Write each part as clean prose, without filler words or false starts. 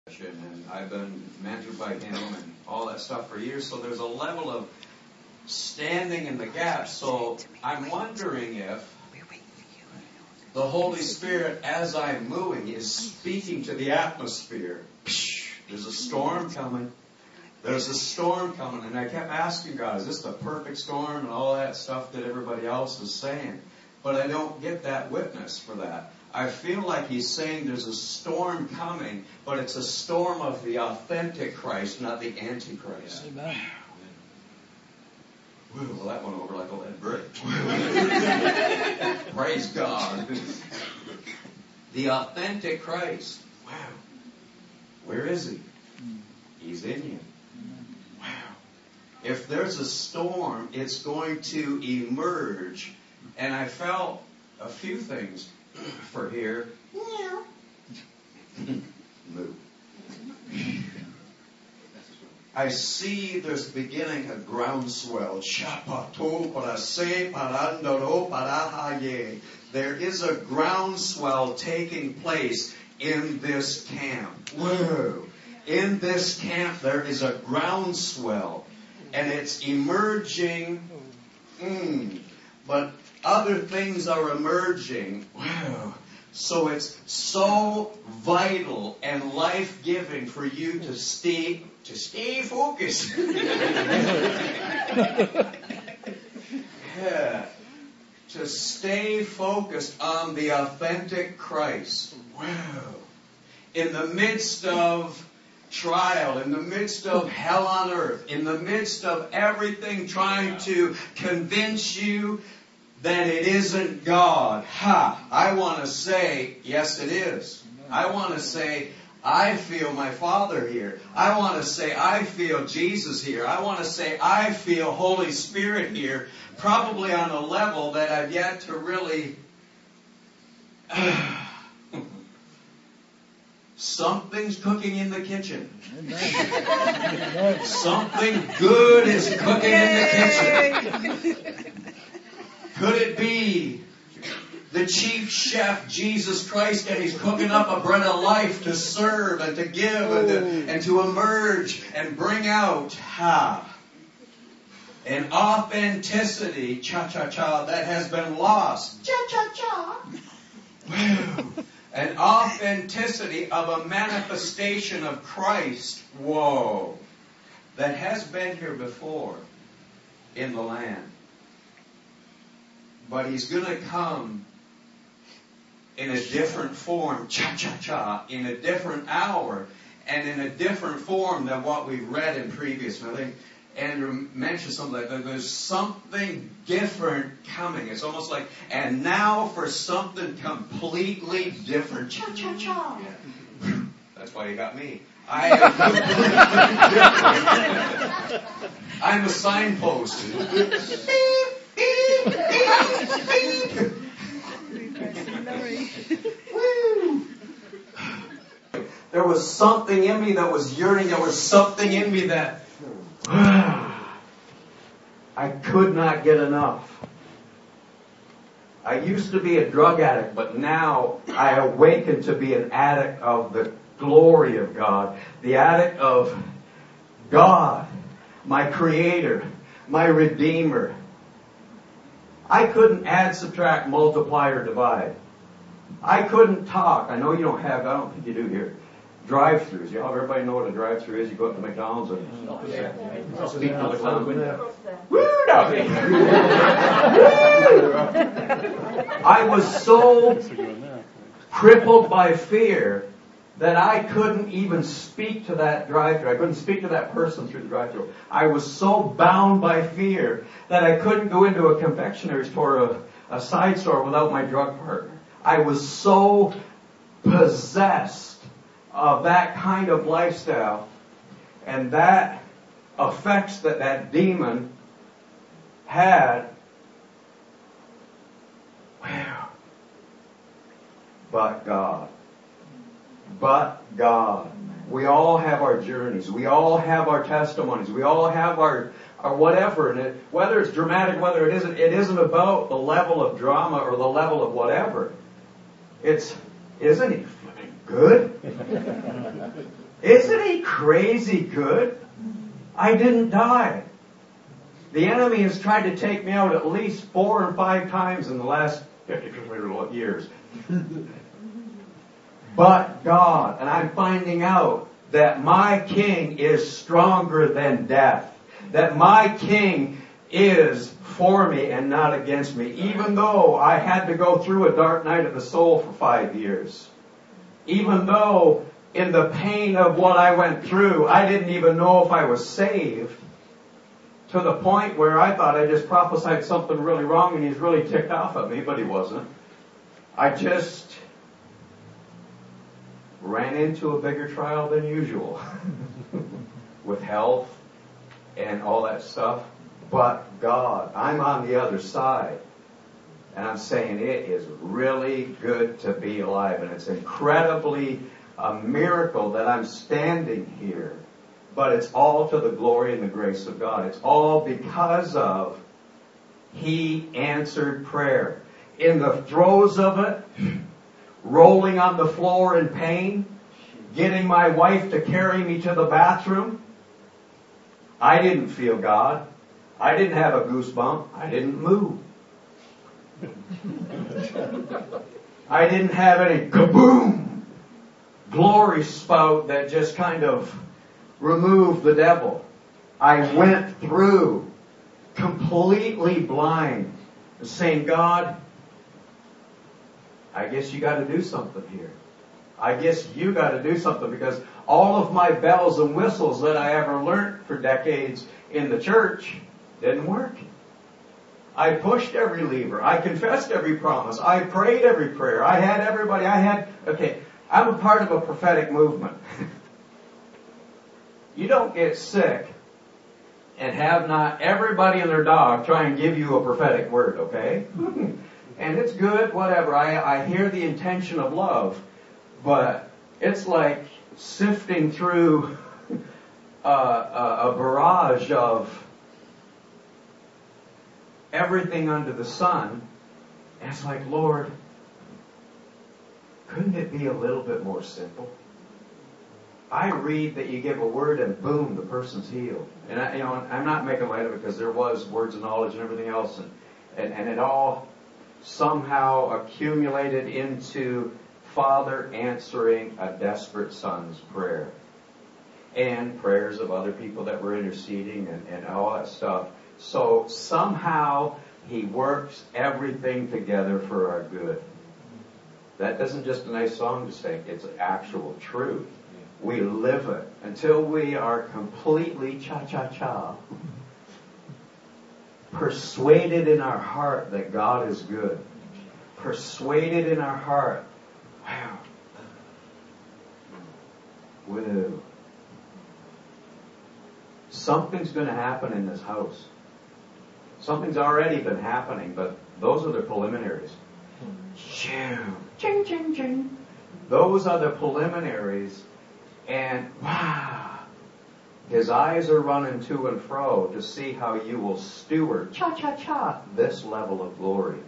and I've been mentored by him and all that stuff for years. So there's a level of standing in the gap. So I'm wondering if the Holy Spirit, as I'm moving, is speaking to the atmosphere. There's a storm coming. There's a storm coming. And I kept asking God, is this the perfect storm and all that stuff that everybody else is saying? But I don't get that witness for that. I feel like he's saying there's a storm coming, but it's a storm of the authentic Christ, not the Antichrist. Amen. Well, that went over like a lead brick. Praise God. The authentic Christ. Wow. Where is he? He's in you. Wow. If there's a storm, it's going to emerge. And I felt a few things for here. Move. I see there's beginning a groundswell. There is a groundswell taking place in this camp. Whoa. In this camp there is a groundswell. And it's emerging. But other things are emerging. Wow. So it's so vital and life-giving for you to stay focused. Yeah. To stay focused on the authentic Christ. Wow. In the midst of trial, in the midst of hell on earth, in the midst of everything trying to convince you that it isn't God. I want to say, yes it is. I want to say, I feel my Father here. I want to say, I feel Jesus here. I want to say, I feel Holy Spirit here. Probably on a level that I've yet to really... Something's cooking in the kitchen. Something good is cooking in the kitchen. Could it be the chief chef, Jesus Christ, and he's cooking up a bread of life to serve and to give and to emerge and bring out an authenticity, cha-cha-cha, that has been lost. Cha-cha-cha. Wow. An authenticity of a manifestation of Christ, that has been here before in the land. But he's going to come in a different form, cha-cha-cha, in a different hour, and in a different form than what we've read in previous. And I think Andrew mentioned something like that. There's something different coming. It's almost like, and now for something completely different. Cha-cha-cha. Yeah. That's why you got me. I'm a signpost. There was something in me that was yearning. There was something in me that I could not get enough. I used to be a drug addict, but now I awaken to be an addict of the glory of God. The addict of God, my Creator, my Redeemer. I couldn't add, subtract, multiply, or divide. I couldn't talk. I know you don't have, I don't think you do here, drive-thrus. Everybody know what a drive-thru is? You go up to McDonald's and speak to the clown. Woo, I was so crippled by fear that I couldn't even speak to that drive-thru. I couldn't speak to that person through the drive-thru. I was so bound by fear that I couldn't go into a confectionery store or a side store without my drug partner. I was so possessed of that kind of lifestyle, and that effects that demon had. Wow. But God. But God. We all have our journeys. We all have our testimonies. We all have our whatever. And whether it's dramatic, whether it isn't about the level of drama or the level of whatever. Isn't he flipping good? Isn't He crazy good? I didn't die. The enemy has tried to take me out at least 4 or 5 times in the last 50 years. But God, and I'm finding out that my King is stronger than death. That my King is for me and not against me. Even though I had to go through a dark night of the soul for 5 years. Even though in the pain of what I went through, I didn't even know if I was saved. To the point where I thought I just prophesied something really wrong and He's really ticked off at me, but He wasn't. I just ran into a bigger trial than usual. With health and all that stuff. But God, I'm on the other side. And I'm saying it is really good to be alive. And it's incredibly a miracle that I'm standing here. But it's all to the glory and the grace of God. It's all because of He answered prayer. In the throes of it, rolling on the floor in pain, getting my wife to carry me to the bathroom, I didn't feel God. I didn't have a goosebump. I didn't move. I didn't have any kaboom glory spout that just kind of removed the devil. I went through completely blind, saying, God, I guess you got to do something here. I guess you got to do something, because all of my bells and whistles that I ever learned for decades in the church didn't work. I pushed every lever. I confessed every promise. I prayed every prayer. I had everybody. I'm a part of a prophetic movement. You don't get sick and have not everybody and their dog try and give you a prophetic word, okay? And it's good, whatever. I hear the intention of love, but it's like sifting through a barrage of everything under the sun. And it's like, Lord, couldn't it be a little bit more simple? I read that you give a word and boom, the person's healed. And I'm not making light of it, because there was words of knowledge and everything else, and it all somehow accumulated into Father answering a desperate son's prayer. And prayers of other people that were interceding and all that stuff. So somehow He works everything together for our good. That isn't just a nice song to sing. It's actual truth. We live it until we are completely cha-cha-cha. Persuaded in our heart that God is good. Persuaded in our heart. Wow. Whoa. Something's going to happen in this house. Something's already been happening, but those are the preliminaries. Ching, ching, ching. Those are the preliminaries. And wow, His eyes are running to and fro to see how you will steward, cha-cha-cha, this level of glory.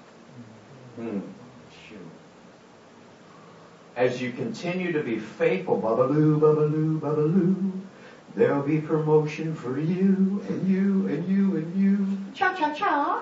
As you continue to be faithful, babaloo, babaloo, babaloo, there'll be promotion for you, and you, and you, and you. Cha-cha-cha.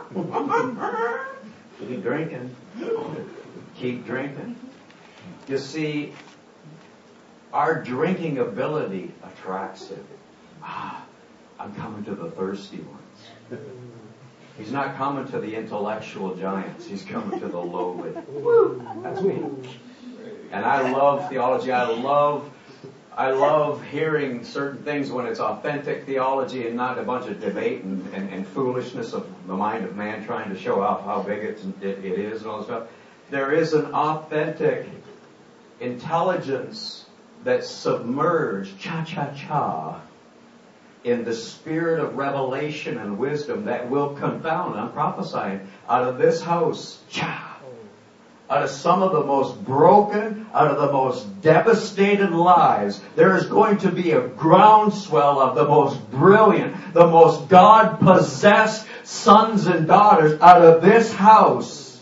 Keep drinking. Keep drinking. You see, our drinking ability attracts Him. I'm coming to the thirsty ones. He's not coming to the intellectual giants. He's coming to the lowly. That's me. And I love theology. I love hearing certain things when it's authentic theology and not a bunch of debate and foolishness of the mind of man trying to show off how big it is and all this stuff. There is an authentic intelligence that's submerged, cha-cha-cha, in the spirit of revelation and wisdom that will confound, I'm prophesying, out of this house, out of some of the most broken, out of the most devastated lives, there is going to be a groundswell of the most brilliant, the most God-possessed sons and daughters out of this house.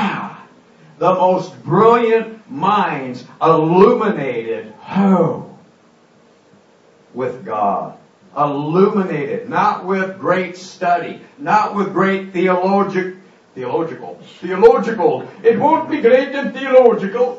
The most brilliant minds illuminated. with God. Illuminated, not with great study, not with great theological. It won't be great and theological.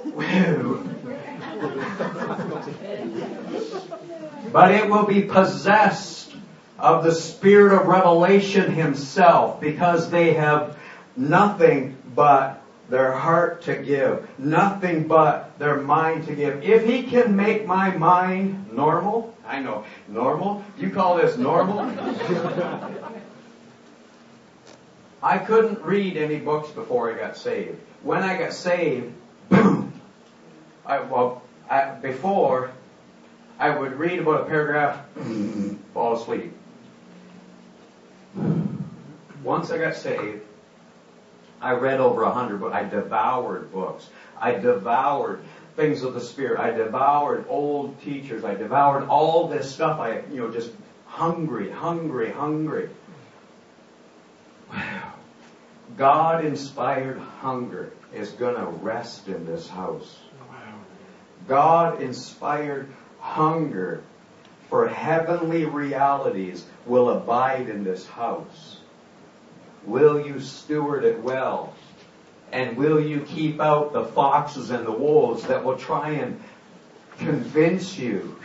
But it will be possessed of the Spirit of revelation Himself, because they have nothing but their heart to give, nothing but their mind to give. If He can make my mind normal, I know, normal? You call this normal? I couldn't read any books before I got saved. When I got saved, boom! Before, I would read about a paragraph, fall asleep. Once I got saved, I read over 100 books. I devoured books. I devoured things of the Spirit. I devoured old teachers. I devoured all this stuff. Just hungry. Wow. God-inspired hunger is going to rest in this house. God-inspired hunger for heavenly realities will abide in this house. Will you steward it well? And will you keep out the foxes and the wolves that will try and convince you,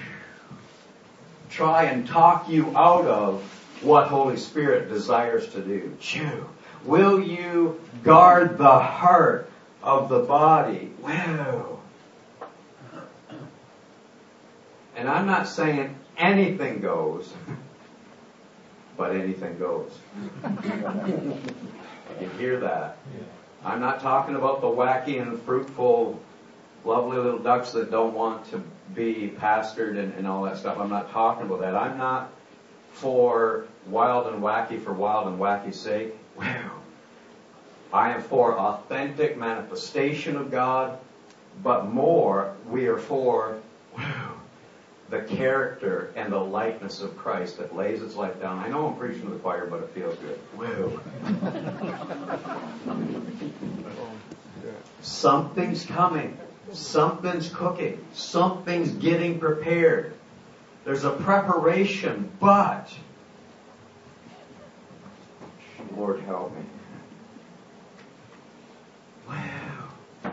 try and talk you out of what Holy Spirit desires to do? Will you guard the heart of the body? Wow. And I'm not saying anything goes, but anything goes. You hear that? I'm not talking about the wacky and fruitful, lovely little ducks that don't want to be pastored and all that stuff. I'm not talking about that. I'm not for wild and wacky's sake. Wow. I am for authentic manifestation of God, but more, we are for the character and the likeness of Christ that lays its life down. I know I'm preaching to the choir, but it feels good. Woo. Something's coming. Something's cooking. Something's getting prepared. There's a preparation, but Lord help me. Wow.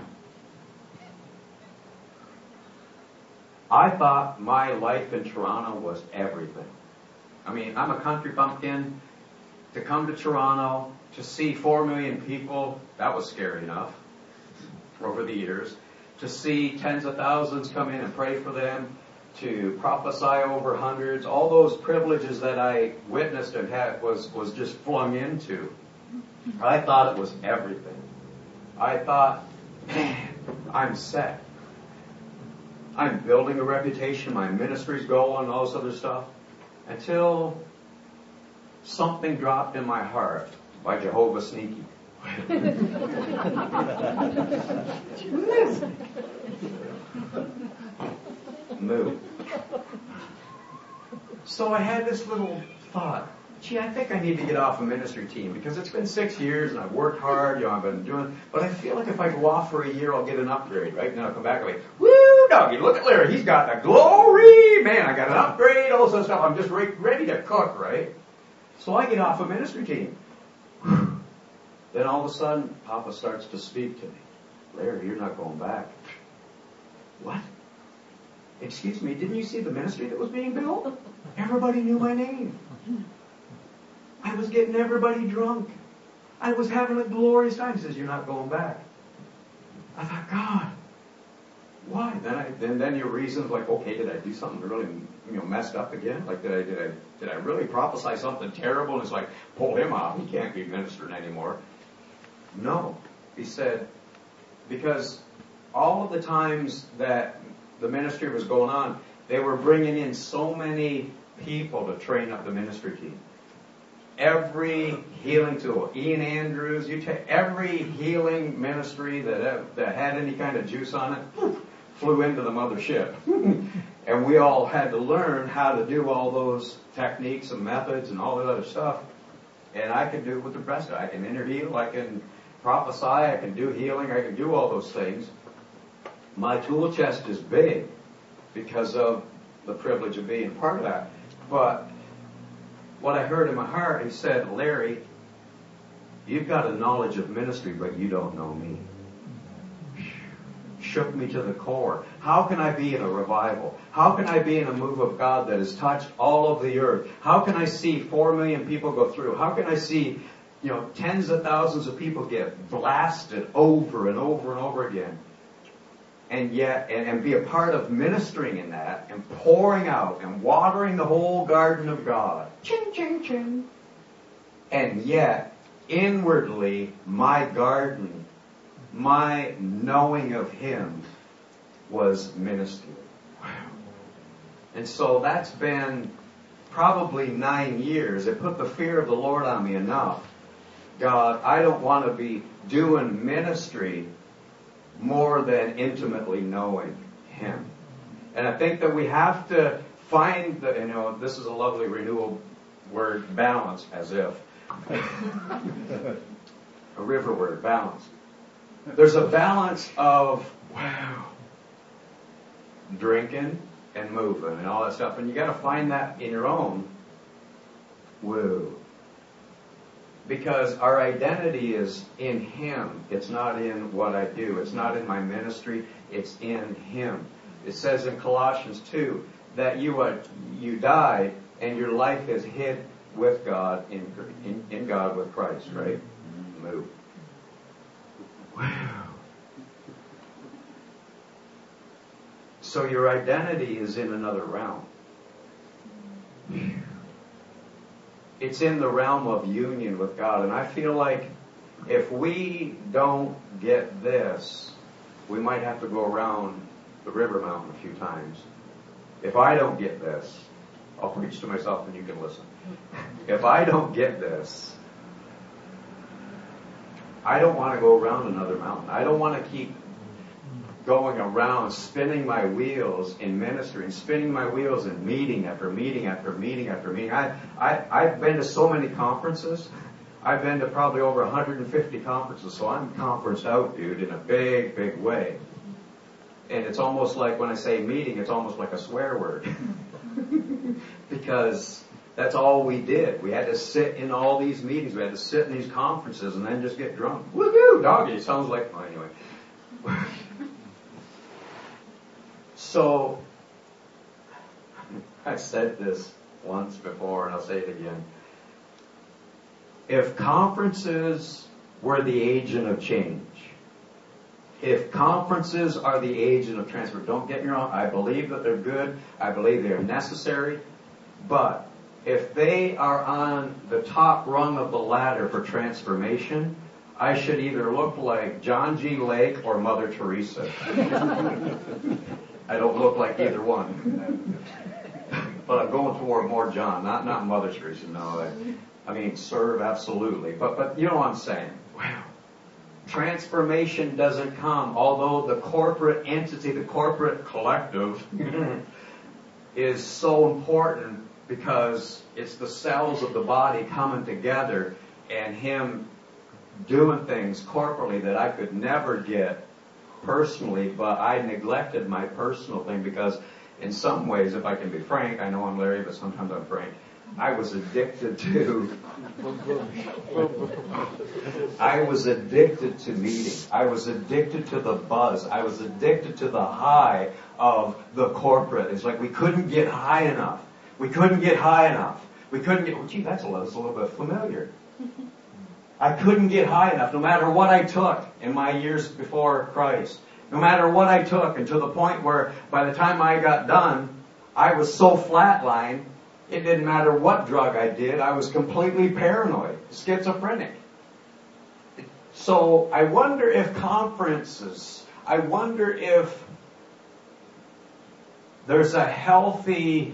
I thought my life in Toronto was everything. I mean, I'm a country bumpkin. To come to Toronto, to see 4 million people, that was scary enough over the years. To see tens of thousands come in and pray for them, to prophesy over hundreds, all those privileges that I witnessed and had was just flung into. I thought it was everything. I thought, man, I'm set. I'm building a reputation, my ministry's going, all this other stuff. Until something dropped in my heart by Jehovah Sneaky. Move. So I had this little thought. Gee, I think I need to get off a ministry team because it's been 6 years and I've worked hard, I've been doing, but I feel like if I go off for a year, I'll get an upgrade, right? And then I'll come back and be, woo, doggy, look at Larry, he's got the glory, man, I got an upgrade, all this stuff, I'm just ready to cook, right? So I get off a ministry team. Then all of a sudden, Papa starts to speak to me. Larry, you're not going back. What? Excuse me, didn't you see the ministry that was being built? Everybody knew my name. I was getting everybody drunk. I was having a glorious time. He says, you're not going back. I thought, God, why? Then your reasons like, okay, did I do something really, messed up again? Like, did I really prophesy something terrible? And it's like, pull him off. He can't be ministering anymore. No. He said, because all of the times that the ministry was going on, they were bringing in so many people to train up the ministry team. Every healing tool, Ian Andrews, you take every healing ministry that had any kind of juice on it, flew into the mothership. And we all had to learn how to do all those techniques and methods and all that other stuff. And I can do it with the rest of it. I can interheal, I can prophesy, I can do healing, I can do all those things. My tool chest is big because of the privilege of being part of that. But what I heard in my heart, he said, Larry, you've got a knowledge of ministry, but you don't know me. Shook me to the core. How can I be in a revival? How can I be in a move of God that has touched all of the earth? How can I see 4 million people go through? How can I see, tens of thousands of people get blasted over and over and over again? And yet, and be a part of ministering in that and pouring out and watering the whole garden of God. Ching, ching, ching. And yet, inwardly, my garden, my knowing of Him was ministry. Wow. And so that's been probably 9 years. It put the fear of the Lord on me enough. God, I don't want to be doing ministry more than intimately knowing Him. And I think that we have to find this is a lovely renewal word, balance, as if. A river word, balance. There's a balance of, drinking and moving and all that stuff. And you got to find that in your own. Woo. Because our identity is in Him. It's not in what I do. It's not in my ministry. It's in Him. It says in Colossians 2 that you died and your life is hid with God in God with Christ, right? Move. Wow. So your identity is in another realm. It's in the realm of union with God. And I feel like if we don't get this, we might have to go around the river mountain a few times. If I don't get this, I'll preach to myself and you can listen. If I don't get this, I don't want to go around another mountain. I don't want to keep going around, spinning my wheels in ministry and spinning my wheels in meeting after meeting after meeting after meeting. I've been to so many conferences. I've been to probably over 150 conferences, so I'm conferenced out, dude, in a big, big way. And it's almost like when I say meeting, it's almost like a swear word. Because that's all we did. We had to sit in all these meetings. We had to sit in these conferences and then just get drunk. Woohoo! Doggy. It sounds like, well, anyway. So, I said this once before and I'll say it again. If conferences were the agent of change, if conferences are the agent of transfer, don't get me wrong, I believe that they're good, I believe they're necessary, but if they are on the top rung of the ladder for transformation, I should either look like John G. Lake or Mother Teresa. I don't look like either one. But I'm going toward more John, not Mother Teresa, no. I mean, serve, absolutely. But you know what I'm saying. Wow. Transformation doesn't come, although the corporate entity, the corporate collective is so important because it's the cells of the body coming together and Him doing things corporately that I could never get personally, but I neglected my personal thing because in some ways, if I can be frank, I know I'm Larry, but sometimes I'm frank, I was addicted to meeting. I was addicted to the buzz. I was addicted to the high of the corporate. It's like we couldn't get high enough. We couldn't get high enough. We couldn't get, gee, that's a little bit familiar. I couldn't get high enough no matter what I took in my years before Christ. No matter what I took, and to the point where by the time I got done, I was so flatlined, it didn't matter what drug I did, I was completely paranoid, schizophrenic. So I wonder if conferences, I wonder if there's a healthy,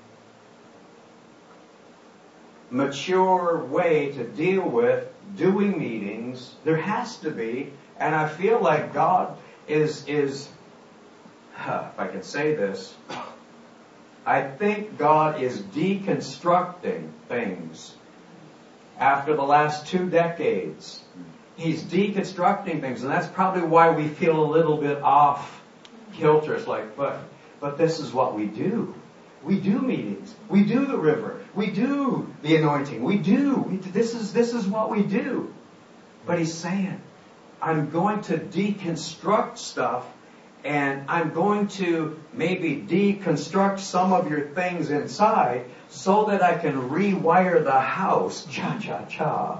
mature way to deal with doing meetings. There has to be, and I feel like God is if I can say this, I think God is deconstructing things after the last 2 decades. He's deconstructing things, and that's probably why we feel a little bit off kilter. It's like, but this is what we do. We do meetings. We do the river. We do the anointing. This is what we do. But he's saying, I'm going to deconstruct stuff, and I'm going to maybe deconstruct some of your things inside so that I can rewire the house, cha-cha-cha,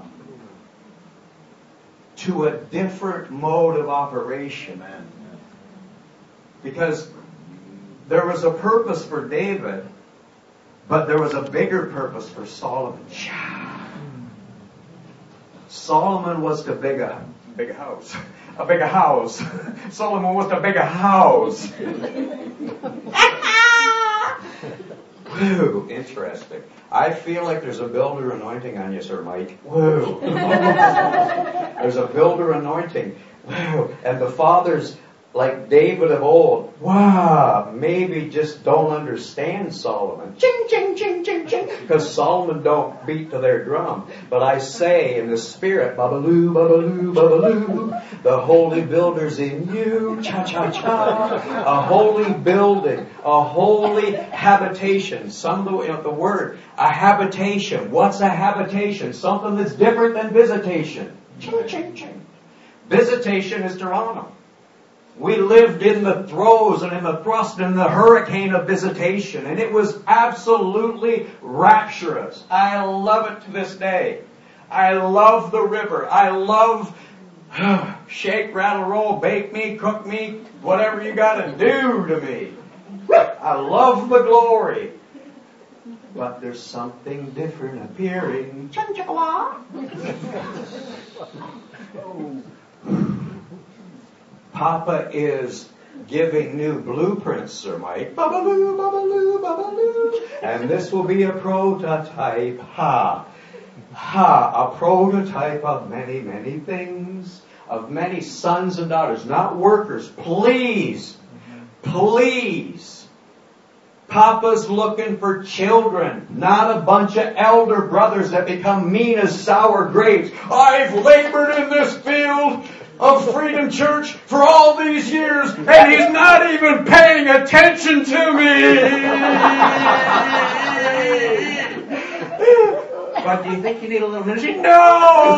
to a different mode of operation. Because there was a purpose for David, but there was a bigger purpose for Solomon. Solomon was to build a big house. A big house. Solomon was to build a house. Woo, interesting. I feel like there's a builder anointing on you, Sir Mike. Woo. There's a builder anointing. Woo. And the fathers, like David of old, wow, maybe just don't understand Solomon. Ching, ching, ching, ching, ching. Because Solomon don't beat to their drum. But I say in the spirit, babaloo, babaloo, babaloo, the holy builder's in you, cha-cha-cha. A holy building, a holy habitation. The word, a habitation. What's a habitation? Something that's different than visitation. Ching, ching, ching. Visitation is Toronto. We lived in the throes and in the thrust and the hurricane of visitation, and it was absolutely rapturous. I love it to this day. I love the river. I love shake, rattle, roll, bake me, cook me, whatever you got to do to me. I love the glory. But there's something different appearing. Papa is giving new blueprints, Sir Mike. Babaloo, babaloo, babaloo. And this will be a prototype. A prototype of many, many things. Of many sons and daughters. Not workers. Please. Papa's looking for children, not a bunch of elder brothers that become mean as sour grapes. I've labored in this field of Freedom Church for all these years, and he's not even paying attention to me. But do you think you need a little ministry? No!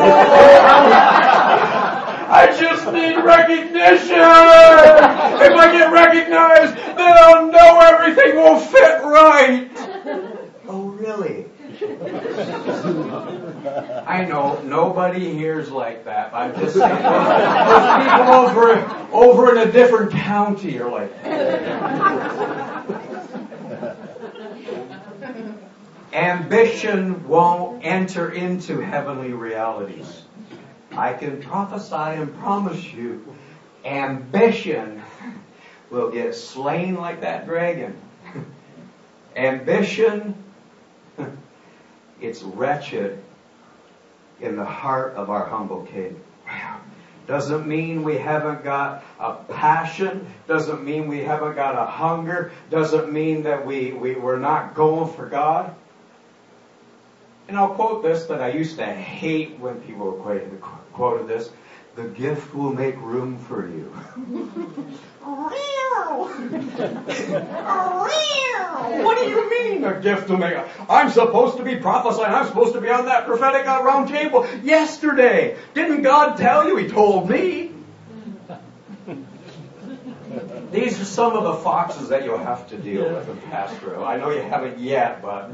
I just need recognition. If I get recognized, then I'll know everything will fit right. Oh, really? I know nobody here's like that. But I'm just saying, those people over in a different county are like that. Ambition won't enter into heavenly realities. I can prophesy and promise you, ambition will get slain like that dragon. Ambition, it's wretched in the heart of our humble King. Doesn't mean we haven't got a passion. Doesn't mean we haven't got a hunger. Doesn't mean that we're not going for God. And I'll quote this that I used to hate when people quoted this. The gift will make room for you. What do you mean a gift will make? I'm supposed to be prophesying. I'm supposed to be on that prophetic round table yesterday. Didn't God tell you? He told me. These are some of the foxes that you'll have to deal with in pastoral. I know you haven't yet, but...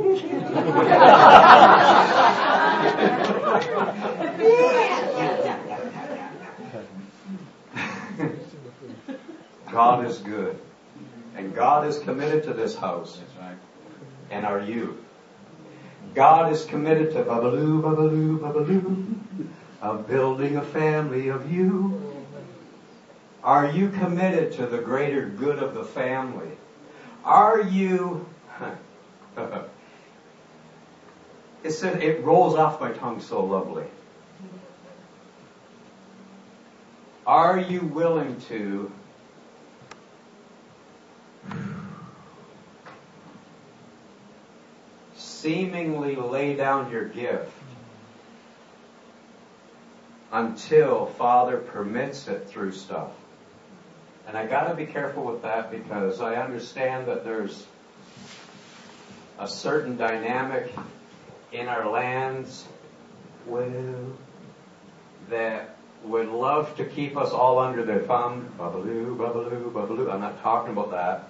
God is good. And God is committed to this house. And are you? God is committed to babaloo, babaloo, babaloo, of building a family of you. Are you committed to the greater good of the family? Are you... It rolls off my tongue so lovely. Are you willing to seemingly lay down your gift until Father permits it through stuff? And I got to be careful with that because I understand that there's a certain dynamic in our lands, well, that would love to keep us all under their thumb. Babaloo, babaloo, babaloo. I'm not talking about that.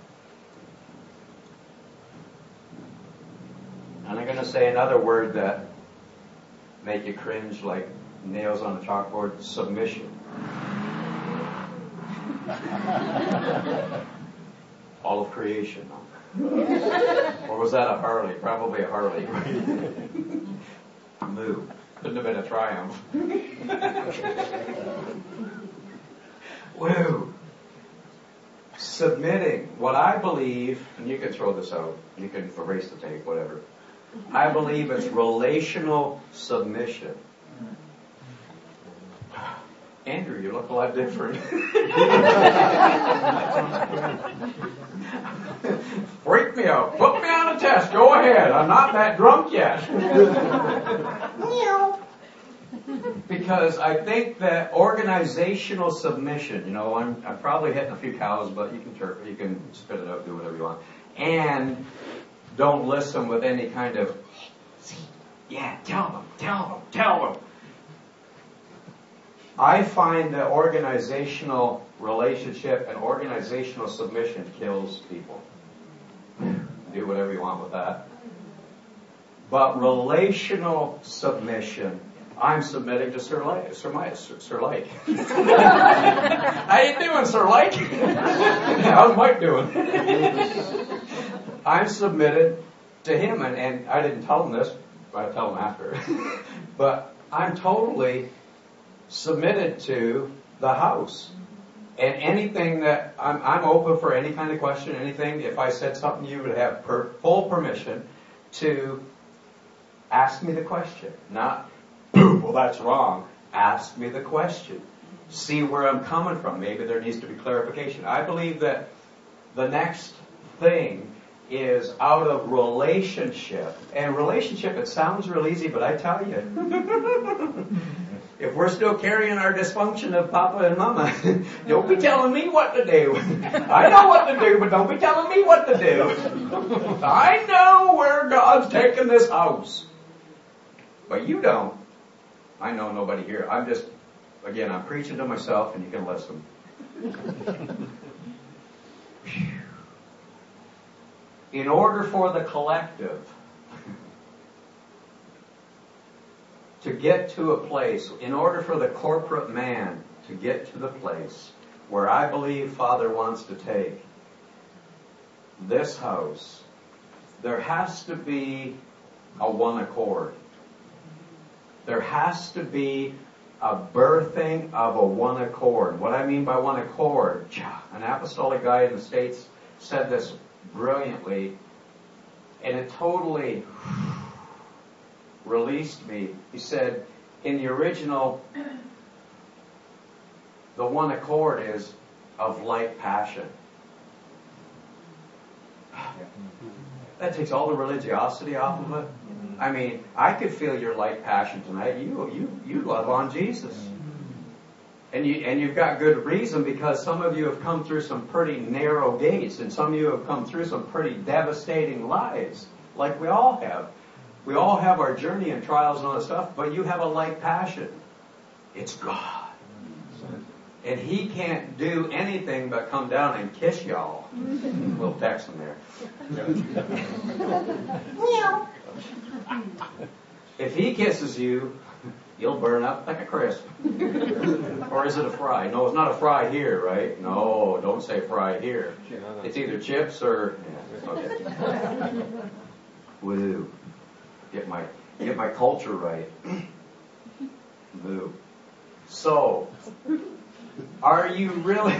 And I'm going to say another word that make you cringe like nails on a chalkboard: submission. All of creation. Or was that a Harley? Probably a Harley. Moo. Couldn't have been a Triumph. Woo. Submitting. What I believe, and you can throw this out, you can erase the tape, whatever. I believe it's relational submission. Andrew, you look a lot different. Freak me out. Put me on a test. Go ahead. I'm not that drunk yet. Because I think that organizational submission, I'm probably hitting a few cows, but you can spit it out, do whatever you want. And don't listen with any kind of, tell them. I find that organizational relationship and organizational submission kills people. Do whatever you want with that. But relational submission, I'm submitting to Sir Lake. How you doing, Sir Lake? How's Mike doing? I'm submitted to him, and I didn't tell him this, but I tell him after. But I'm totally submitted to the house. And anything that, I'm open for any kind of question, anything. If I said something, you would have full permission to ask me the question. Not, well, that's wrong. Ask me the question. See where I'm coming from. Maybe there needs to be clarification. I believe that the next thing is out of relationship. And relationship, it sounds real easy, but I tell you, if we're still carrying our dysfunction of Papa and Mama, don't be telling me what to do. I know what to do, but don't be telling me what to do. I know where God's taking this house. But you don't. I know nobody here. I'm preaching to myself, and you can listen. In order for the collective to get to a place, in order for the corporate man to get to the place where I believe Father wants to take this house, there has to be a one accord. There has to be a birthing of a one accord. What I mean by one accord, an apostolic guy in the States said this brilliantly, and it totally released me. He said, in the original, the one accord is of like passion. That takes all the religiosity off of it. I mean, I could feel your like passion tonight. You love on Jesus. And you've got good reason, because some of you have come through some pretty narrow gates, and some of you have come through some pretty devastating lives, like we all have. We all have our journey and trials and all that stuff, but you have a like passion. It's God. And He can't do anything but come down and kiss y'all. A little text in there. If He kisses you, you'll burn up like a crisp. Or is it a fry? No, it's not a fry here, right? No, don't say fry here. It's either chips or... Yeah, okay. Woo. Get my culture right. Woo. So, are you really...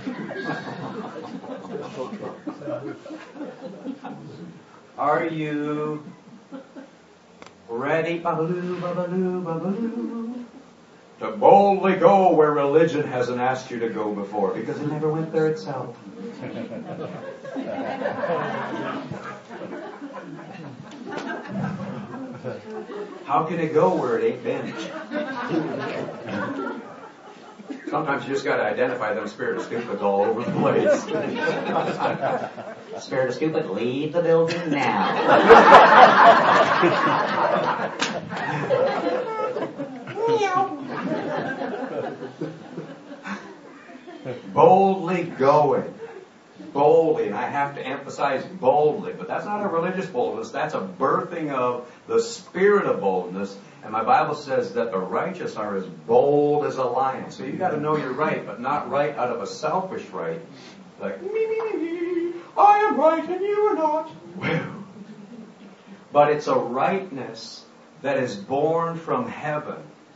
Are you ready, babaloo, babaloo, babaloo, to boldly go where religion hasn't asked you to go before, because it never went there itself? How can it go where it ain't been? Sometimes you just got to identify them spirit of stupids all over the place. spirit of stupid, leave the building now. Boldly going. Boldly, and I have to emphasize boldly, but that's not a religious boldness, that's a birthing of the spirit of boldness. And my Bible says that the righteous are as bold as a lion. So you've got to know you're right, but not right out of a selfish right. Like, me, I am right and you are not. Well, but it's a rightness that is born from heaven.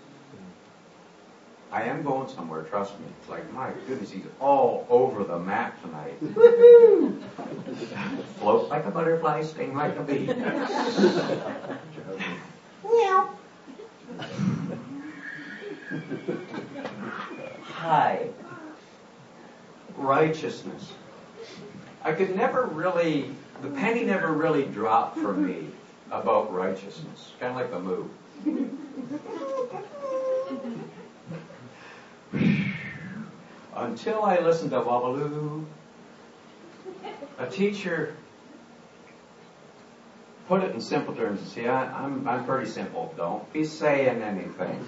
I am going somewhere, trust me. It's like, my goodness, he's all over the map tonight. Woohoo! Float like a butterfly, sting like a bee. Meow. Hi. Righteousness. I could never really, the penny never really dropped for me about righteousness. Kind of like the moo. Until I listened to Wabaloo, a teacher put it in simple terms. And see, I'm pretty simple. Don't be saying anything.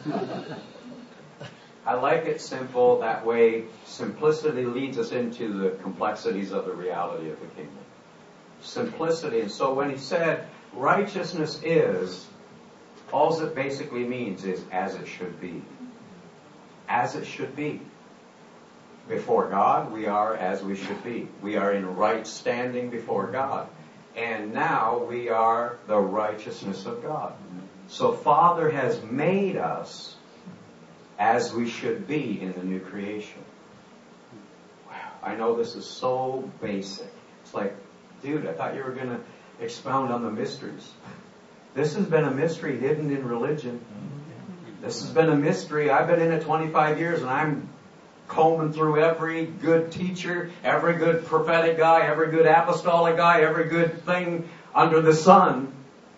I like it simple. That way, simplicity leads us into the complexities of the reality of the kingdom. Simplicity. And so when he said, righteousness is, all it basically means is as it should be. As it should be. Before God, we are as we should be. We are in right standing before God. And now we are the righteousness of God. So Father has made us as we should be in the new creation. Wow, I know this is so basic. It's like, dude, I thought you were going to expound on the mysteries. This has been a mystery hidden in religion. This has been a mystery. I've been in it 25 years and I'm combing through every good teacher, every good prophetic guy, every good apostolic guy, every good thing under the sun.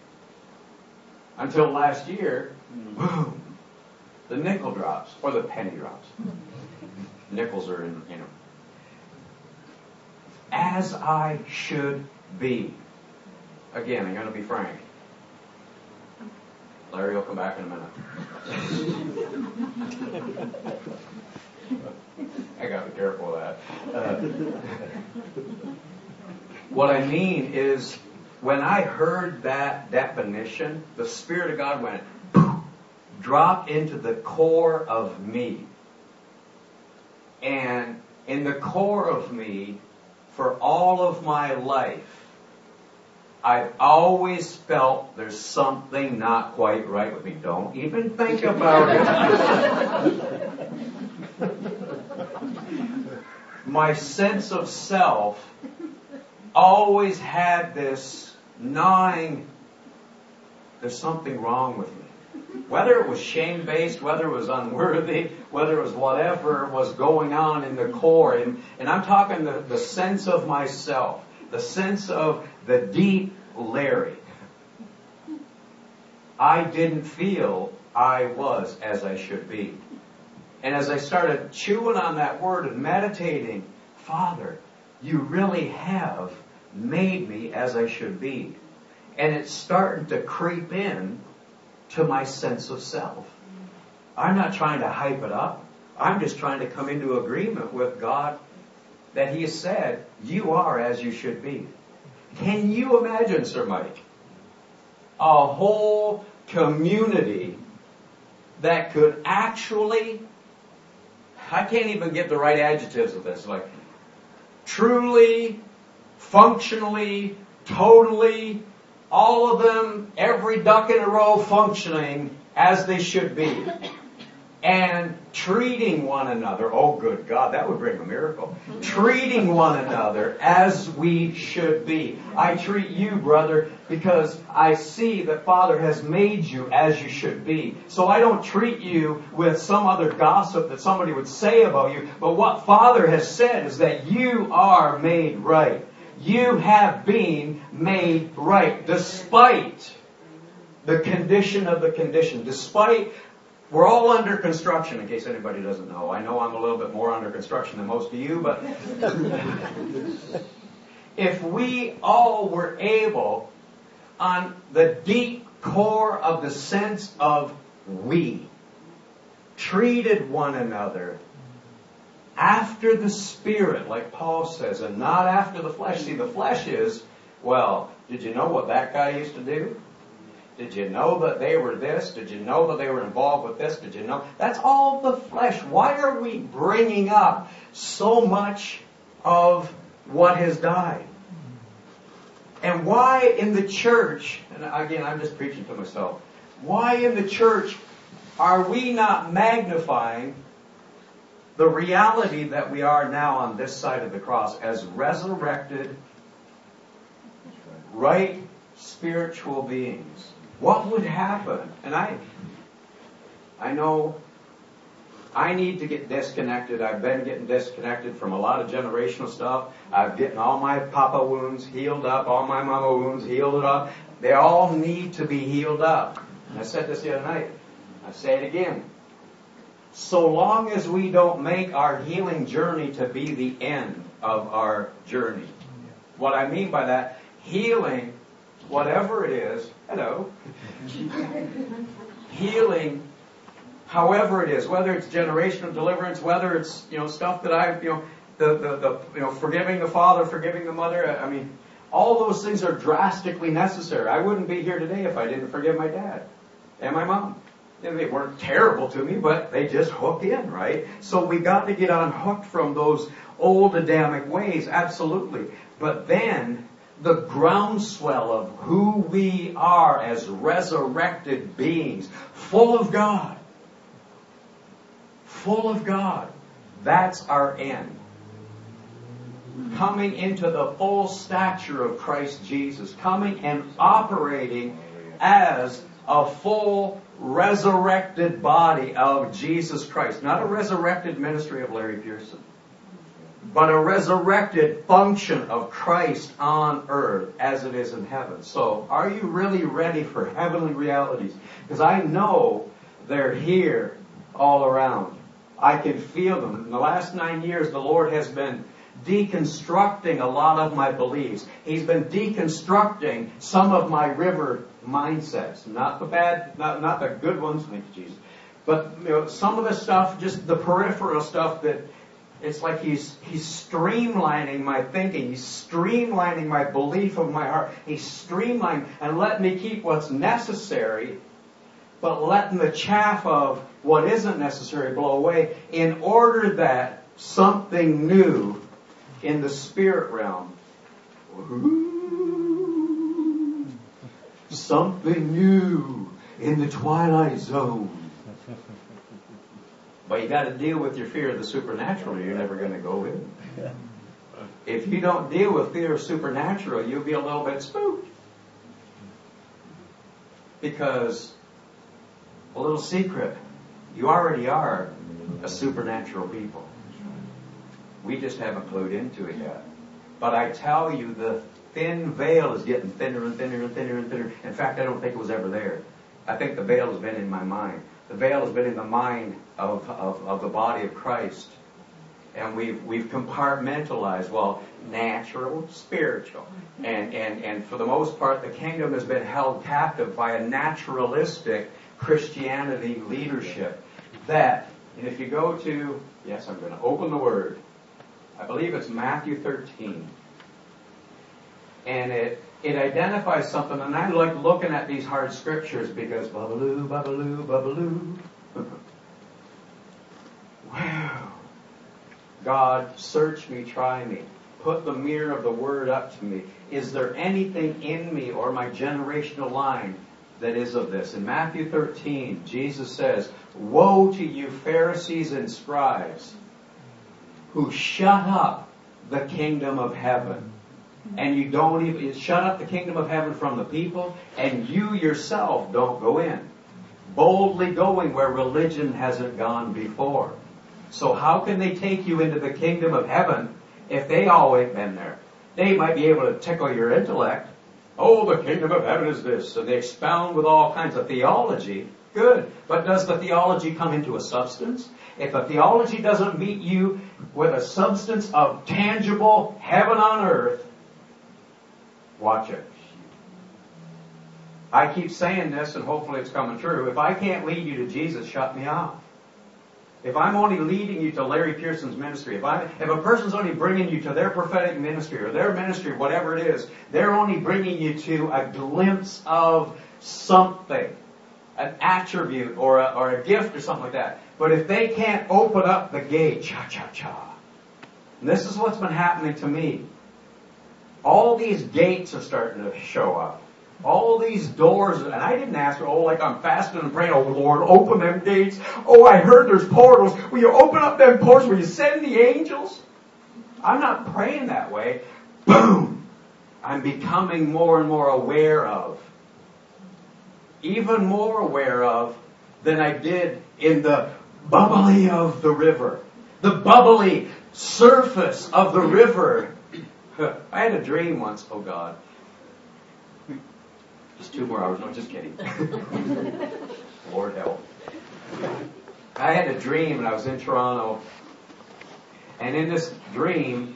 Until last year, boom, the nickel drops, or the penny drops. Nickels are in, As I should be. Again, I'm going to be frank. Larry will come back in a minute. I got to be careful of that. What I mean is, when I heard that definition, the Spirit of God went, dropped into the core of me. And in the core of me, for all of my life, I've always felt there's something not quite right with me. Don't even think about it. My sense of self always had this gnawing, there's something wrong with me. Whether it was shame-based, whether it was unworthy, whether it was whatever was going on in the core. And I'm talking the sense of myself, the sense of the deep Larry. I didn't feel I was as I should be. And as I started chewing on that word and meditating, Father, you really have made me as I should be. And it's starting to creep in to my sense of self. I'm not trying to hype it up. I'm just trying to come into agreement with God that He has said, you are as you should be. Can you imagine, Sir Mike, a whole community that could actually, I can't even get the right adjectives of this, like truly, functionally, totally, all of them, every duck in a row functioning as they should be. And treating one another, oh good God, that would bring a miracle. Treating one another as we should be. I treat you, brother, because I see that Father has made you as you should be. So I don't treat you with some other gossip that somebody would say about you. But what Father has said is that you are made right. You have been made right, despite the condition of the condition. Despite, we're all under construction, in case anybody doesn't know. I know I'm a little bit more under construction than most of you, but if we all were able, on the deep core of the sense of we, treated one another after the Spirit, like Paul says, and not after the flesh. See, the flesh is, well, did you know what that guy used to do? Did you know that they were this? Did you know that they were involved with this? Did you know? That's all the flesh. Why are we bringing up so much of what has died? And why in the church, and again, I'm just preaching to myself, why in the church are we not magnifying the reality that we are now on this side of the cross as resurrected, right spiritual beings? What would happen? And I know I need to get disconnected. I've been getting disconnected from a lot of generational stuff. I've getting all my papa wounds healed up, all my mama wounds healed up. They all need to be healed up. And I said this the other night. I say it again. So long as we don't make our healing journey to be the end of our journey. What I mean by that, healing, whatever it is, hello, healing, however it is, whether it's generational deliverance, whether it's, stuff that I, forgiving the father, forgiving the mother, I mean, all those things are drastically necessary. I wouldn't be here today if I didn't forgive my dad and my mom. They weren't terrible to me, but they just hooked in, right? So we got to get unhooked from those old Adamic ways, absolutely. But then the groundswell of who we are as resurrected beings, full of God, that's our end. Coming into the full stature of Christ Jesus, coming and operating as a full resurrected body of Jesus Christ. Not a resurrected ministry of Larry Pearson, but a resurrected function of Christ on earth as it is in heaven. So, are you really ready for heavenly realities? Because I know they're here all around. I can feel them. In the last 9 years, the Lord has been deconstructing a lot of my beliefs. He's been deconstructing some of my river mindsets. Not the bad, not the good ones, thank you, Jesus. But some of the stuff, just the peripheral stuff that it's like he's streamlining my thinking. He's streamlining my belief of my heart. He's streamlining and letting me keep what's necessary, but letting the chaff of what isn't necessary blow away in order that something new in the spirit realm, something new in the twilight zone. But you got to deal with your fear of the supernatural, or you're never going to go in. If you don't deal with fear of supernatural, you'll be a little bit spooked. Because, a little secret, you already are a supernatural people. We just haven't clued into it yet. But I tell you, the thin veil is getting thinner and thinner and thinner and thinner. In fact, I don't think it was ever there. I think the veil has been in my mind. The veil has been in the mind of the body of Christ. And we've compartmentalized, well, natural, spiritual. And for the most part, the kingdom has been held captive by a naturalistic Christianity leadership. That, and if you go to, yes, I'm going to open the Word. I believe it's Matthew 13. And it identifies something, and I like looking at these hard scriptures because babaloo, babaloo, babaloo. Wow. God, search me, try me. Put the mirror of the Word up to me. Is there anything in me or my generational line that is of this? In Matthew 13, Jesus says, "Woe to you, Pharisees and scribes, who shut up the kingdom of heaven." And you don't even shut up the kingdom of heaven from the people, and you yourself don't go in. Boldly going where religion hasn't gone before. So how can they take you into the kingdom of heaven if they all ain't been there? They might be able to tickle your intellect. Oh, the kingdom of heaven is this. And they expound with all kinds of theology. Good. But does the theology come into a substance? If the theology doesn't meet you with a substance of tangible heaven on earth, Watch it. I keep saying this, and hopefully it's coming true. If I can't lead you to Jesus, shut me off. If I'm only leading you to Larry Pearson's ministry, if a person's only bringing you to their prophetic ministry or their ministry, whatever it is, they're only bringing you to a glimpse of something, an attribute or a gift or something like that. But if they can't open up the gate, cha-cha-cha. And this is what's been happening to me. All these gates are starting to show up. All these doors, and I didn't ask, like I'm fasting and praying, Lord, open them gates. I heard there's portals. Will you open up them portals? Will you send the angels? I'm not praying that way. Boom! I'm becoming more and more aware of. Even more aware of than I did in the bubbly of the river. The bubbly surface of the river. I had a dream once, oh God. Just 2 more hours. No, just kidding. Lord help. I had a dream and I was in Toronto. And in this dream,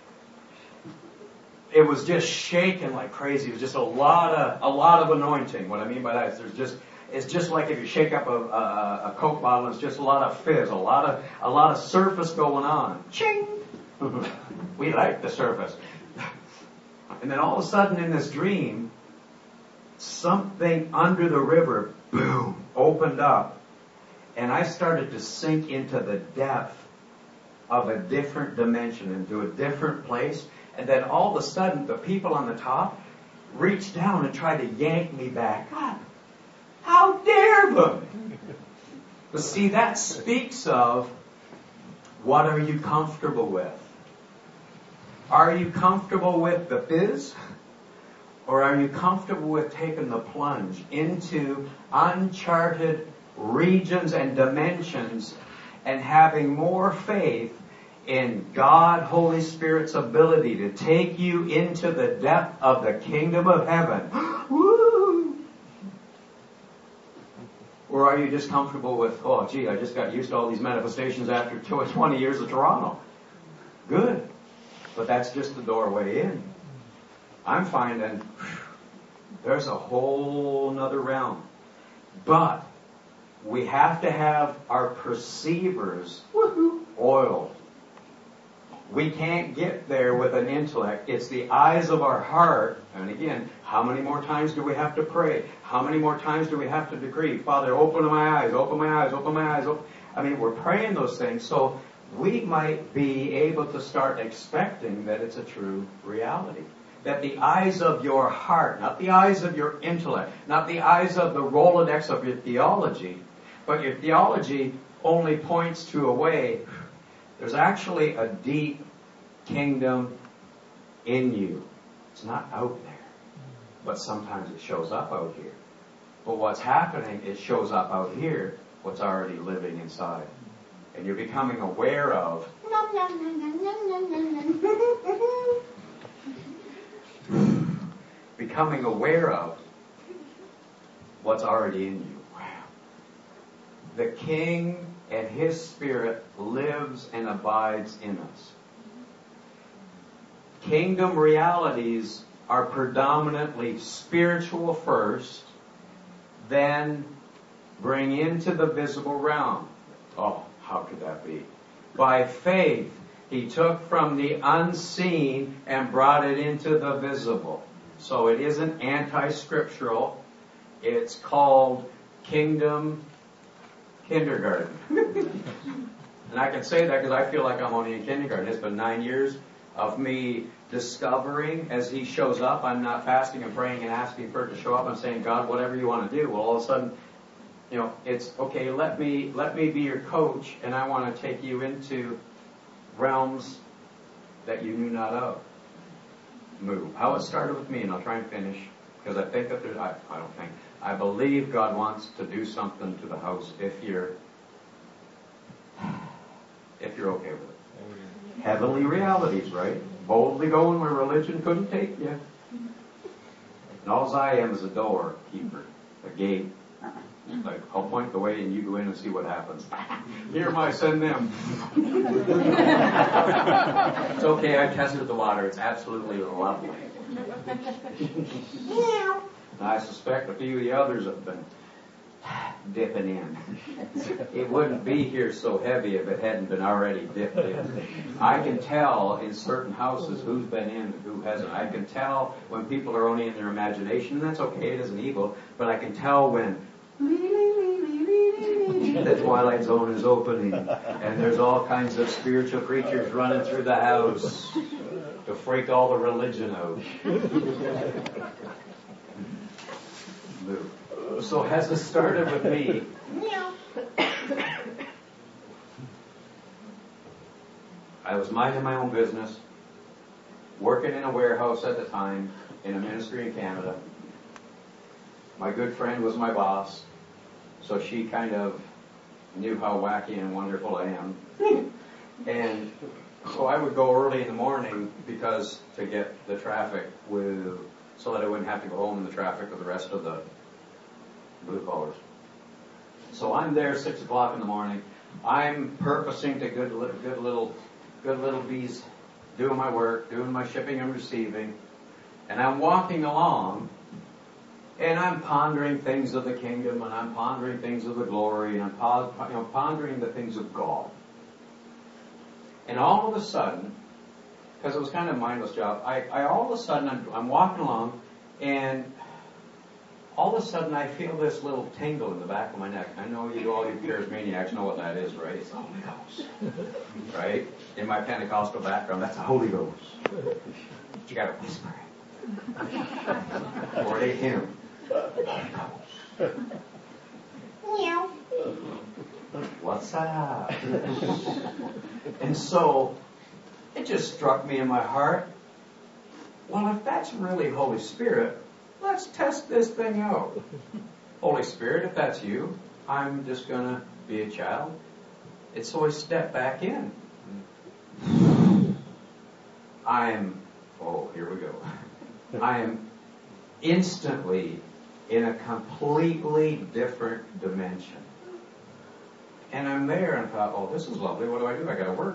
it was just shaking like crazy. It was just a lot of anointing. What I mean by that is it's just like if you shake up a Coke bottle, it's just a lot of fizz, a lot of surface going on. Ching! We like the surface. And then all of a sudden in this dream, something under the river, boom, opened up. And I started to sink into the depth of a different dimension, into a different place. And then all of a sudden, the people on the top reached down and tried to yank me back up. How dare them? But see, that speaks of what are you comfortable with? Are you comfortable with the fizz? Or are you comfortable with taking the plunge into uncharted regions and dimensions and having more faith in God, Holy Spirit's ability to take you into the depth of the kingdom of heaven? Woo! Or are you just comfortable with, I just got used to all these manifestations after 20 years of Toronto? Good. But that's just the doorway in. I'm finding there's a whole nother realm. But we have to have our perceivers oiled. We can't get there with an intellect. It's the eyes of our heart. And again, how many more times do we have to pray? How many more times do we have to decree, Father, open my eyes, open my eyes, open my eyes. We're praying those things. So we might be able to start expecting that it's a true reality. That the eyes of your heart, not the eyes of your intellect, not the eyes of the Rolodex of your theology, but your theology only points to a way. There's actually a deep kingdom in you. It's not out there, but sometimes it shows up out here. But what's happening, it shows up out here, what's already living inside. And you're becoming aware of becoming aware of what's already in you. Wow. The King and His Spirit lives and abides in us. Kingdom realities are predominantly spiritual first, then bring into the visible realm. Oh, how could that be? By faith, He took from the unseen and brought it into the visible. So it isn't anti-scriptural. It's called kingdom kindergarten. And I can say that because I feel like I'm only in kindergarten. It's been 9 years of me discovering as He shows up. I'm not fasting and praying and asking for it to show up. I'm saying, God, whatever you want to do. Well, all of a sudden, it's okay. Let me be your coach, and I want to take you into realms that you knew not of. Move. How it started with me, and I'll try and finish, because I think that I believe God wants to do something to the house if you're okay with it. Heavenly realities, right? Boldly going where religion couldn't take you. And all I am is a door keeper, a gate. Like, I'll point the way and you go in and see what happens. Here am I, send them. It's okay, I tested the water. It's absolutely lovely. I suspect a few of the others have been dipping in. It wouldn't be here so heavy if it hadn't been already dipped in. I can tell in certain houses who's been in and who hasn't. I can tell when people are only in their imagination, and that's okay, it isn't evil, but I can tell when the twilight zone is opening and there's all kinds of spiritual creatures running through the house to freak all the religion out. So has it started with me? I was minding my own business, working in a warehouse at the time, in a ministry in Canada. My good friend was my boss, so she kind of knew how wacky and wonderful I am. And so I would go early in the morning because to get the traffic so that I wouldn't have to go home in the traffic with the rest of the blue collars. So I'm there 6 o'clock in the morning. I'm purposing to good little bees, doing my work, doing my shipping and receiving, and I'm walking along, and I'm pondering things of the kingdom, and I'm pondering things of the glory, and I'm pondering the things of God. And all of a sudden, because it was kind of a mindless job, I all of a sudden I'm walking along, and all of a sudden I feel this little tingle in the back of my neck. I know all you charismaniacs know what that is, right? It's the Holy Ghost. Right? In my Pentecostal background, that's the Holy Ghost. You gotta whisper it. Or a hymn. Meow. What's up? And so, it just struck me in my heart, well, if that's really Holy Spirit, let's test this thing out. Holy Spirit, if that's you, I'm just going to be a child. And so I step back in. Here we go. I am instantly in a completely different dimension. And I'm there and I thought, oh, this is lovely. What do? I got to work.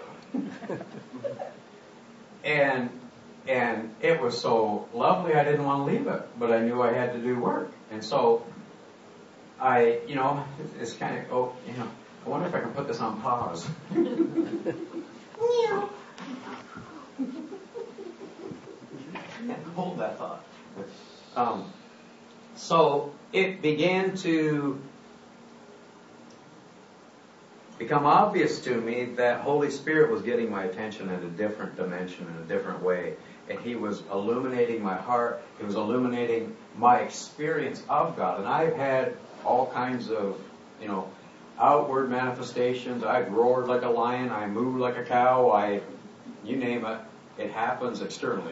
And it was so lovely I didn't want to leave it, but I knew I had to do work. And so it's kind of, I wonder if I can put this on pause. Hold that thought. So it began to become obvious to me that Holy Spirit was getting my attention in a different dimension, in a different way. And He was illuminating my heart. He was illuminating my experience of God. And I've had all kinds of, outward manifestations. I've roared like a lion. I moved like a cow. You name it. It happens externally.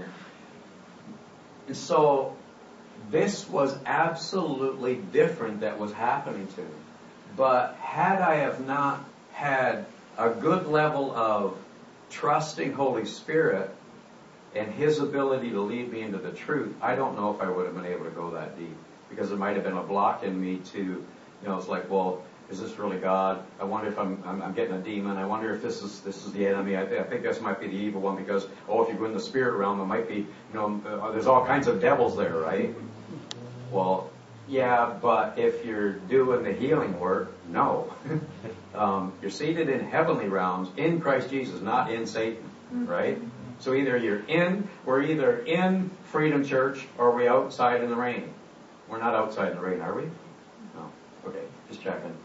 And so this was absolutely different that was happening to me. But had I have not had a good level of trusting Holy Spirit and His ability to lead me into the truth, I don't know if I would have been able to go that deep. Because there might have been a block in me to, it's like, well, is this really God? I wonder if I'm getting a demon. I wonder if this is the enemy. I think this might be the evil one because, if you go in the spirit realm, it might be, there's all kinds of devils there, right? Well, yeah, but if you're doing the healing work, no. You're seated in heavenly realms in Christ Jesus, not in Satan, right? So either we're either in Freedom Church or we're outside in the rain. We're not outside in the rain, are we? No. Okay, just checking.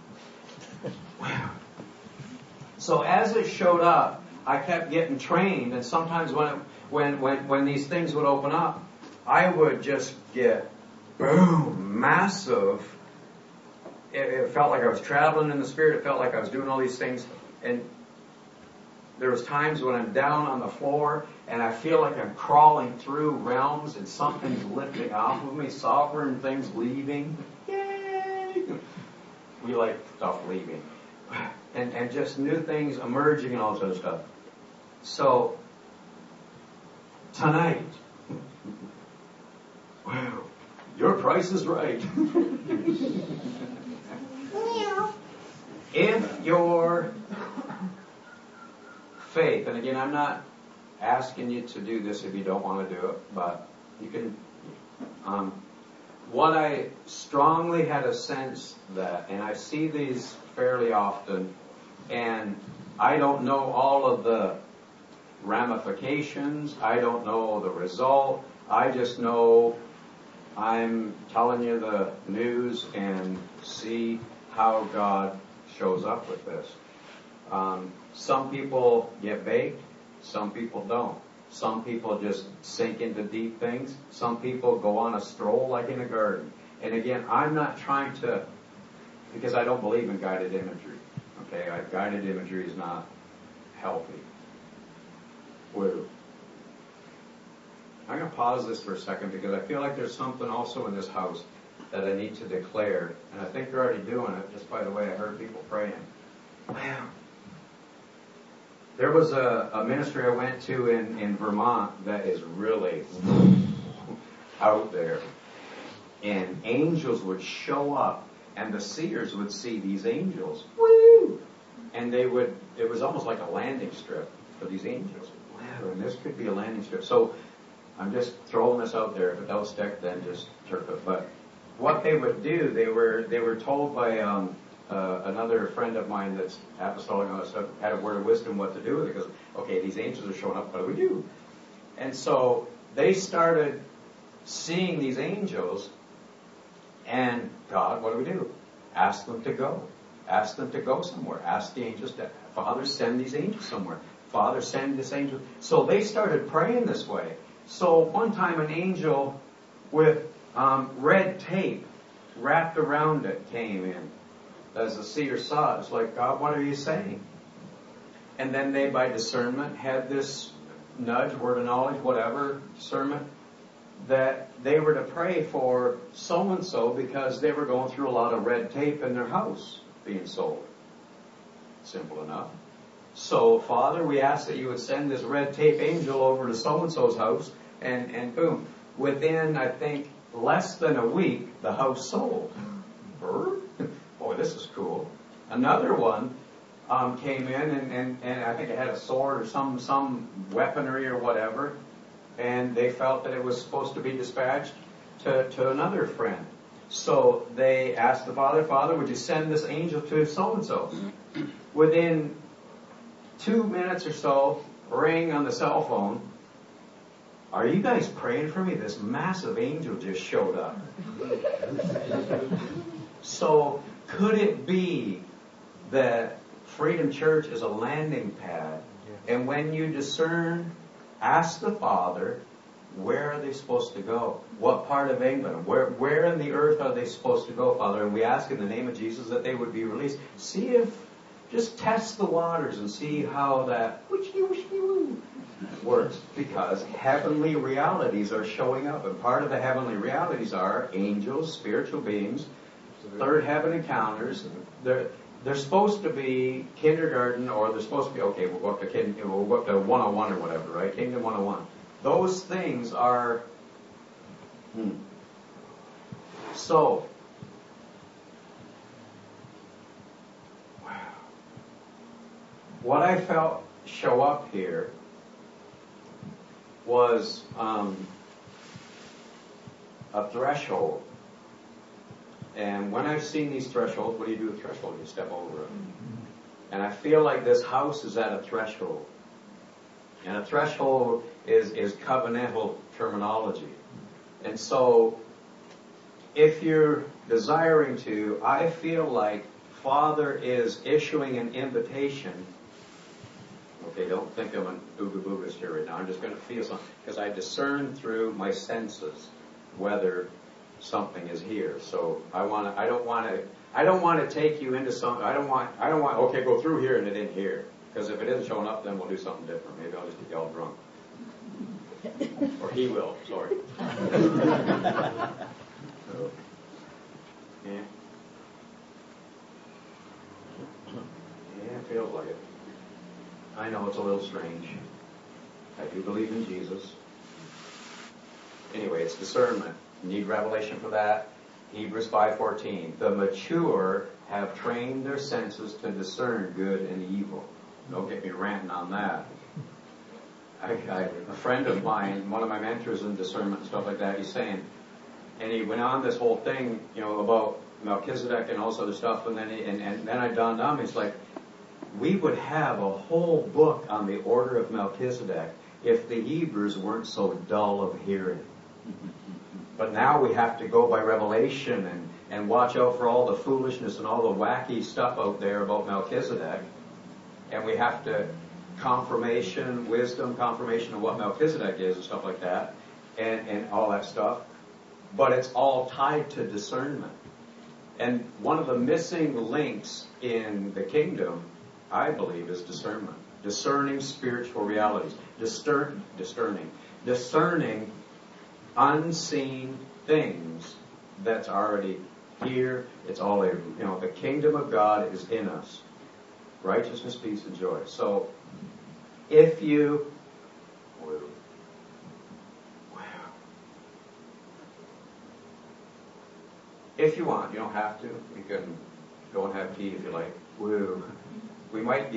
So as it showed up, I kept getting trained, and sometimes when these things would open up, I would just get boom, massive. It felt like I was traveling in the Spirit. It felt like I was doing all these things. And there was times when I'm down on the floor and I feel like I'm crawling through realms and something's lifting off of me, sovereign things leaving. Yay! We like stuff leaving. And just new things emerging and all this other stuff. So, tonight, wow. Your price is right. If your faith, and again, I'm not asking you to do this if you don't want to do it, but you can. What I strongly had a sense that, and I see these fairly often, and I don't know all of the ramifications, I don't know the result, I just know I'm telling you the news and see how God shows up with this. Some people get baked, some people don't. Some people just sink into deep things. Some people go on a stroll like in a garden. And again, I'm not trying to, because I don't believe in guided imagery. Okay, guided imagery is not healthy. Woo. I'm going to pause this for a second because I feel like there's something also in this house that I need to declare. And I think they're already doing it, just by the way I heard people praying. Wow. There was a ministry I went to in Vermont that is really out there. And angels would show up, and the seers would see these angels. Woo! And it was almost like a landing strip for these angels. Wow, and this could be a landing strip. So I'm just throwing this out there. If it don't stick, then just turf it. But what they would do, they were told by another friend of mine that's apostolic and all that stuff, had a word of wisdom what to do with it. Because, okay, these angels are showing up, what do we do? And so they started seeing these angels, and God, what do we do? Ask them to go. Ask them to go somewhere. Ask the angels to, Father, send these angels somewhere. Father, send this angel. So they started praying this way. So one time an angel with red tape wrapped around it came in. As the seer saw it, it's like, God, what are you saying? And then they, by discernment, had this nudge, word of knowledge, whatever, discernment, that they were to pray for so-and-so because they were going through a lot of red tape in their house being sold. Simple enough. So, Father, we ask that you would send this red tape angel over to so-and-so's house, and boom. Within, I think, less than a week, the house sold. Boy, this is cool. Another one came in, and I think it had a sword or some weaponry or whatever, and they felt that it was supposed to be dispatched to another friend. So they asked the Father, would you send this angel to so-and-so? Within 2 minutes or so, ring on the cell phone. Are you guys praying for me? This massive angel just showed up. So could it be that Freedom Church is a landing pad? And when you discern, ask the Father, where are they supposed to go? What part of England? Where in the earth are they supposed to go, Father? And we ask in the name of Jesus that they would be released. See if, just test the waters and see how that works. Because heavenly realities are showing up. And part of the heavenly realities are angels, spiritual beings, third heaven encounters. They're supposed to be kindergarten, or they're supposed to be, okay, we'll go up to 101 or whatever, right? Kingdom 101. Those things are, So, wow. What I felt show up here was a threshold. And when I've seen these thresholds, what do you do with threshold? You step over it. And I feel like this house is at a threshold. And a threshold is covenantal terminology. And so, if you're desiring to, I feel like Father is issuing an invitation. Okay, don't think I'm an ooga-boogist here right now. I'm just going to feel something. Because I discern through my senses whether something is here. So I don't want to take you into something. I don't want, okay, go through here and it in here. Because if it isn't showing up, then we'll do something different. Maybe I'll just get y'all drunk. Or he will, sorry. So, yeah. Yeah, it feels like it. I know it's a little strange. I do believe in Jesus. Anyway, it's discernment. You need revelation for that. Hebrews 5:14. The mature have trained their senses to discern good and evil. Don't get me ranting on that. a friend of mine, one of my mentors in discernment and stuff like that, he's saying, and he went on this whole thing, about Melchizedek and all this other stuff, and then I dawned on me, it's like, we would have a whole book on the order of Melchizedek if the Hebrews weren't so dull of hearing. But now we have to go by revelation and watch out for all the foolishness and all the wacky stuff out there about Melchizedek. And we have to confirmation of what Melchizedek is and stuff like that, and all that stuff. But it's all tied to discernment. And one of the missing links in the kingdom, I believe, is discernment. Discerning spiritual realities. Discerning unseen things that's already here. It's all there. The kingdom of God is in us. Righteousness, peace, and joy. So, if you want, you don't have to. You can go and have tea if you like. We might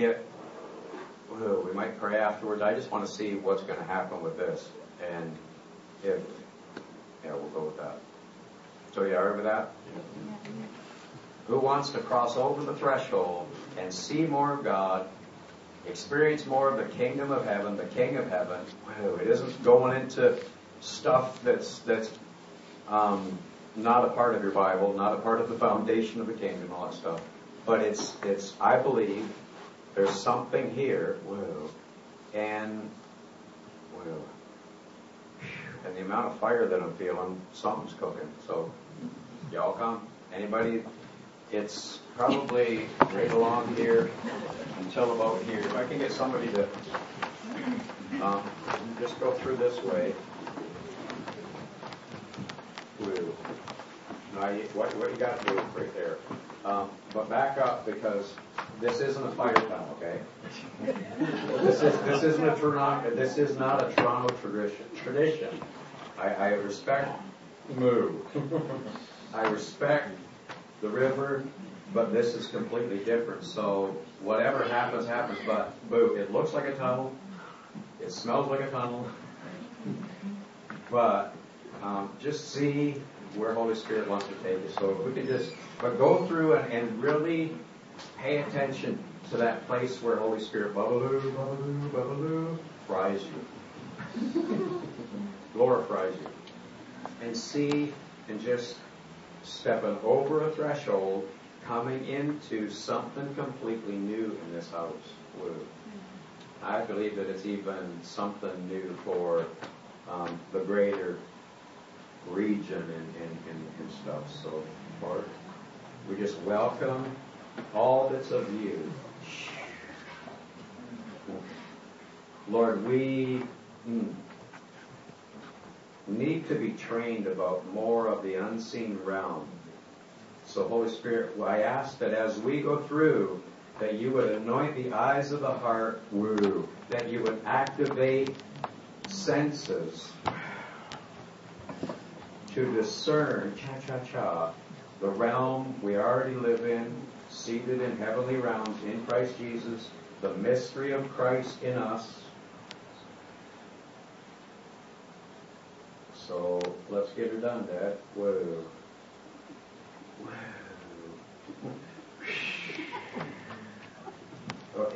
pray afterwards. I just want to see what's going to happen with this. And we'll go with that. So you are with that? Yeah. Who wants to cross over the threshold and see more of God, experience more of the kingdom of heaven, the King of heaven? It isn't going into stuff that's not a part of your Bible, not a part of the foundation of the kingdom, all that stuff. But it's I believe there's something here, and the amount of fire that I'm feeling, something's cooking. So, y'all come. Anybody? It's probably right along here until about here. If I can get somebody to just go through this way. Now, what you got to do is right there. But back up, because this isn't a fire tunnel, okay? This isn't a Toronto. This is not a Toronto tradition. I respect I respect the river, but this is completely different. So whatever happens, happens. But it looks like a tunnel. It smells like a tunnel. But just see where Holy Spirit wants to take us. So if we can but go through and really pay attention to that place where Holy Spirit fries you, glorifies you, and see and just stepping over a threshold, coming into something completely new in this house. I believe that it's even something new for the greater region and stuff. So, Lord, we just welcome all that's of you. Lord, we need to be trained about more of the unseen realm. So, Holy Spirit, I ask that as we go through, that you would anoint the eyes of the heart, that you would activate senses to discern, the realm we already live in, seated in heavenly realms in Christ Jesus, the mystery of Christ in us. So let's get her done, Dad. Okay.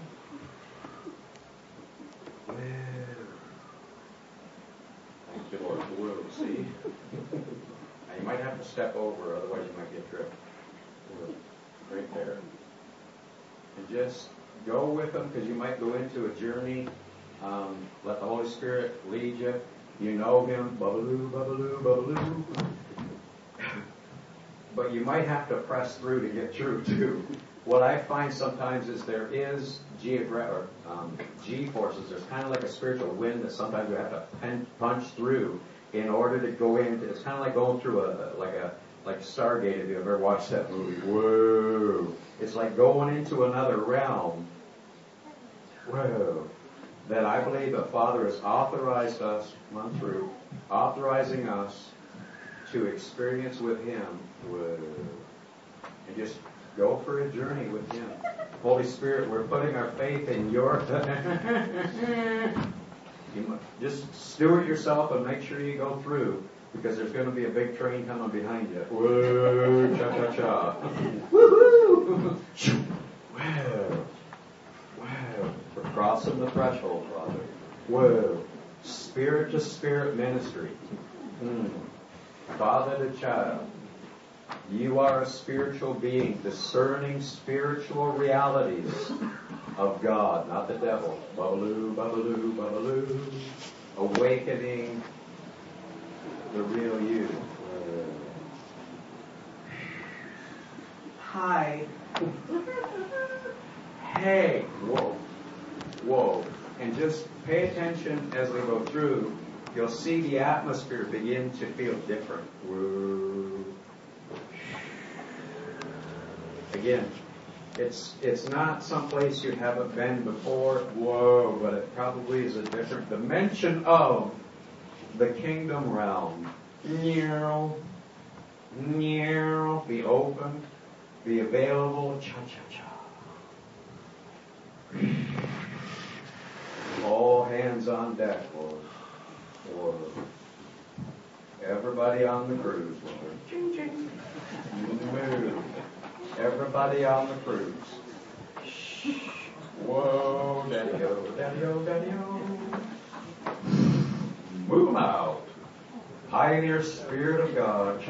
Thank you, Lord. See? Now you might have to step over, otherwise you might get tripped. Right there. And just go with them, because you might go into a journey. Let the Holy Spirit lead you. You know Him. Babaloo, babaloo, babaloo. But you might have to press through to get through, too. What I find sometimes is there is G-forces. There's kind of like a spiritual wind that sometimes you have to punch through in order to go into. It's kind of like going through like Stargate, if you've ever watched that movie. Whoa. It's like going into another realm. Whoa. That I believe the Father has authorized us, authorizing us to experience with Him. Whoa. And just go for a journey with Him. Holy Spirit, we're putting our faith in your Just steward yourself and make sure you go through, because there's going to be a big train coming behind you. Whoa, cha-cha-cha. Woo-hoo! Wow. Wow. We're crossing the threshold, Father. Whoa. Spirit to spirit ministry. Father to child. You are a spiritual being, discerning spiritual realities of God, not the devil. Babaloo, babaloo, babaloo. Awakening the real you. Hi. Hey. Whoa. Whoa. And just pay attention as we go through. You'll see the atmosphere begin to feel different. Whoa. Again, it's not someplace you haven't been before. Whoa, but it probably is a different dimension of the kingdom realm. Be open, be available. Cha-cha-cha. All hands on deck, Lord. Lord. Everybody on the cruise, Lord. Ching, ching. Move. Everybody on the cruise. Whoa, daddy-o, daddy-o, daddy-o. Move them out. Pioneer Spirit of God.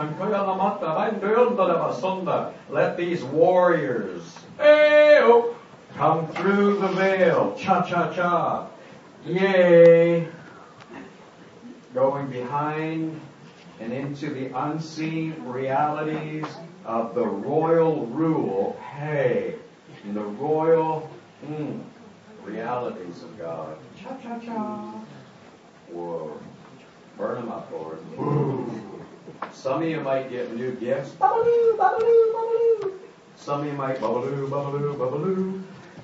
Let these warriors come through the veil. Cha-cha-cha. Yay. Going behind and into the unseen realities of the royal rule. Hey, in the royal realities of God. Cha-cha-cha. Whoa. Burn them up, Lord. Woo. Some of you might get new gifts. Babaloo, babaloo, babaloo. Some of you might babaloo, babaloo, babaloo.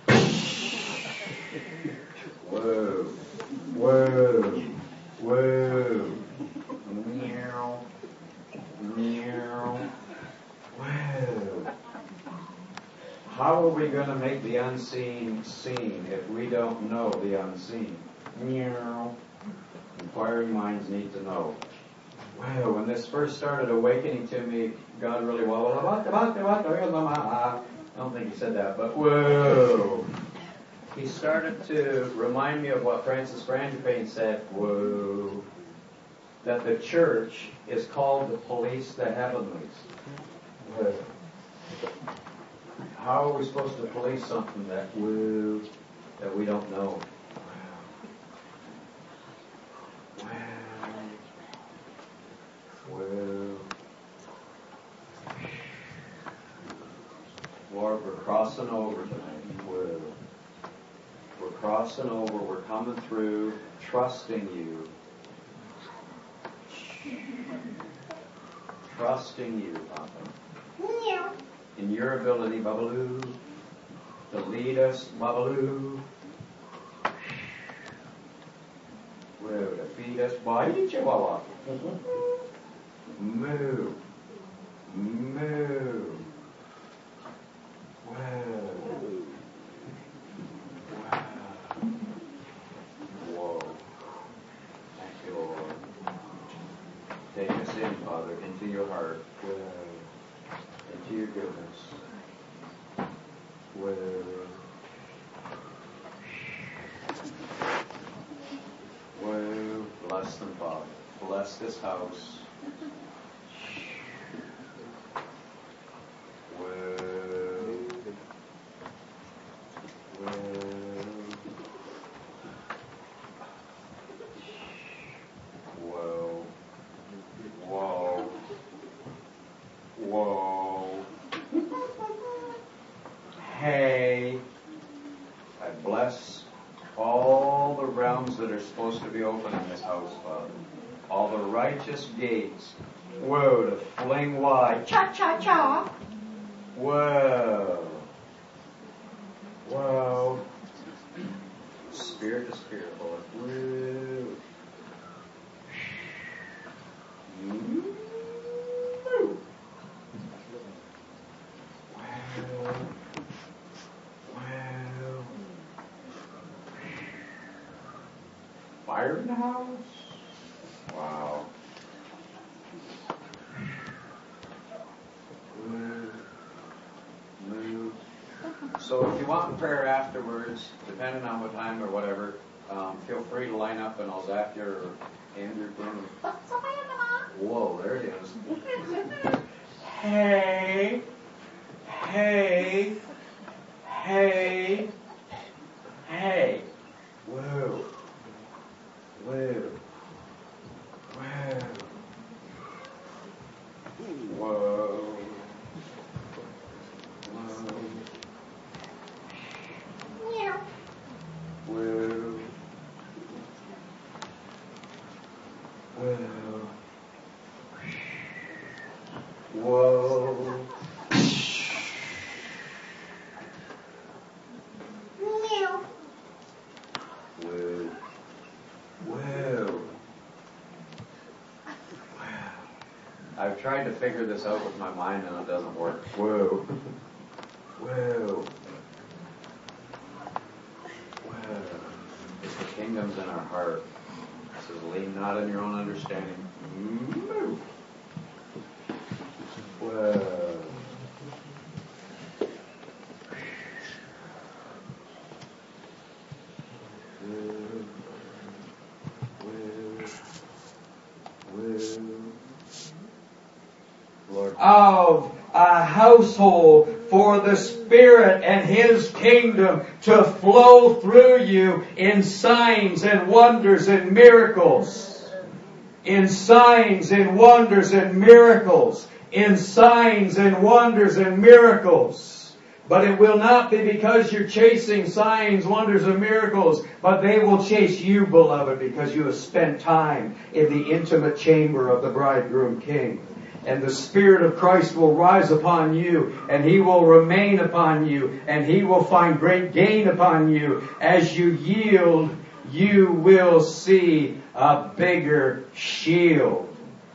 Whoa. Whoa. Whoa. Meow. Meow. Whoa. How are we going to make the unseen seen if we don't know the unseen? Meow. Inquiring minds need to know. Wow, when this first started awakening to me, God really, I don't think he said that, but whoa. He started to remind me of what Francis Frangipane said, whoa, that the church is called to police the heavenlies. Whoa. How are we supposed to police something that we don't know? Well, Lord, we're crossing over tonight. We're crossing over. We're coming through, trusting you. Trusting you, Papa. In your ability, Babaloo, to lead us, Babaloo. Well, to feed us, Bye, Chihuahua. Move. Move. Wow. Wow. Whoa. Thank you, Lord. Take us in, Father, into your heart. Wow. Into your goodness. Wow. Wow. Bless them, Father. Bless this house. That are supposed to be open in this house, Father. All the righteous gates. Whoa, to fling wide. Cha-cha-cha. Whoa. Whoa. Spirit to spirit, Lord. Whoa. Woo. Wow. Wow. fire in the house? Wow. So if you want prayer afterwards, depending on what time or whatever, feel free to line up and I'll zap your Andrew Broom. Whoa, there it is. Hey, hey, hey, hey. Whoa, whoa, whoa, whoa. Whoa. Whoa. Whoa. Whoa. Whoa. I've tried to figure this out with my mind and it doesn't work. Whoa. Whoa. The kingdom's in our heart. It says, lean not on your own understanding. Move. Whoa. Lord. Of a household for the Spirit and His kingdom to flow through you in signs and wonders and miracles. In signs and wonders and miracles. In signs and wonders and miracles. But it will not be because you're chasing signs, wonders, and miracles, but they will chase you, beloved, because you have spent time in the intimate chamber of the bridegroom king. And the Spirit of Christ will rise upon you, and He will remain upon you, and He will find great gain upon you. As you yield, you will see a bigger shield.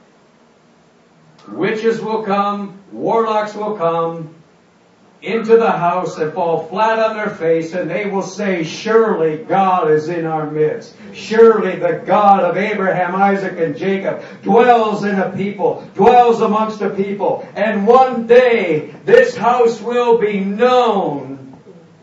Witches will come, warlocks will come into the house and fall flat on their face, and they will say, surely God is in our midst. Surely the God of Abraham, Isaac, and Jacob dwells in a people, dwells amongst a people. And one day this house will be known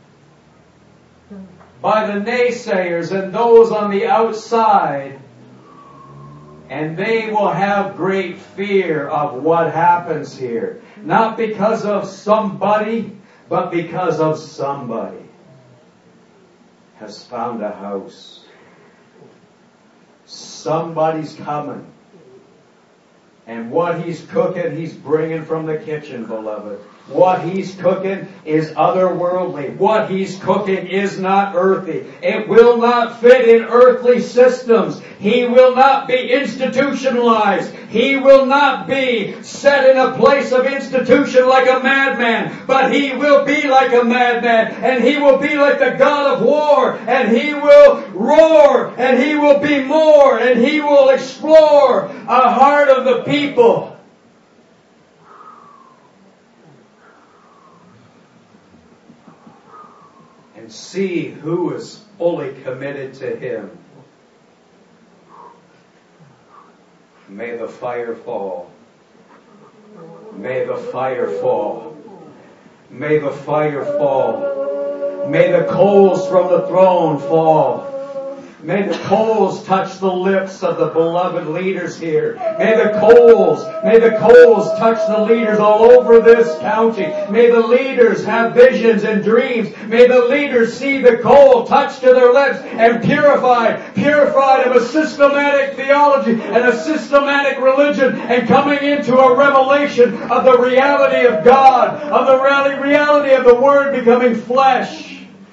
by the naysayers and those on the outside, and they will have great fear of what happens here. Not because of somebody, but because of somebody has found a house. Somebody's coming. And what he's cooking, he's bringing from the kitchen, beloved. What he's cooking is otherworldly. What he's cooking is not earthy. It will not fit in earthly systems. He will not be institutionalized. He will not be set in a place of institution like a madman. But he will be like a madman. And he will be like the God of war. And he will roar. And he will be more. And he will explore a heart of the people. And see who is fully committed to Him. May the fire fall. May the fire fall. May the fire fall. May the coals from the throne fall. May the coals touch the lips of the beloved leaders here. May the coals touch the leaders all over this county. May the leaders have visions and dreams. May the leaders see the coal touched to their lips and purified of a systematic theology and a systematic religion, and coming into a revelation of the reality of God, of the reality of the Word becoming flesh.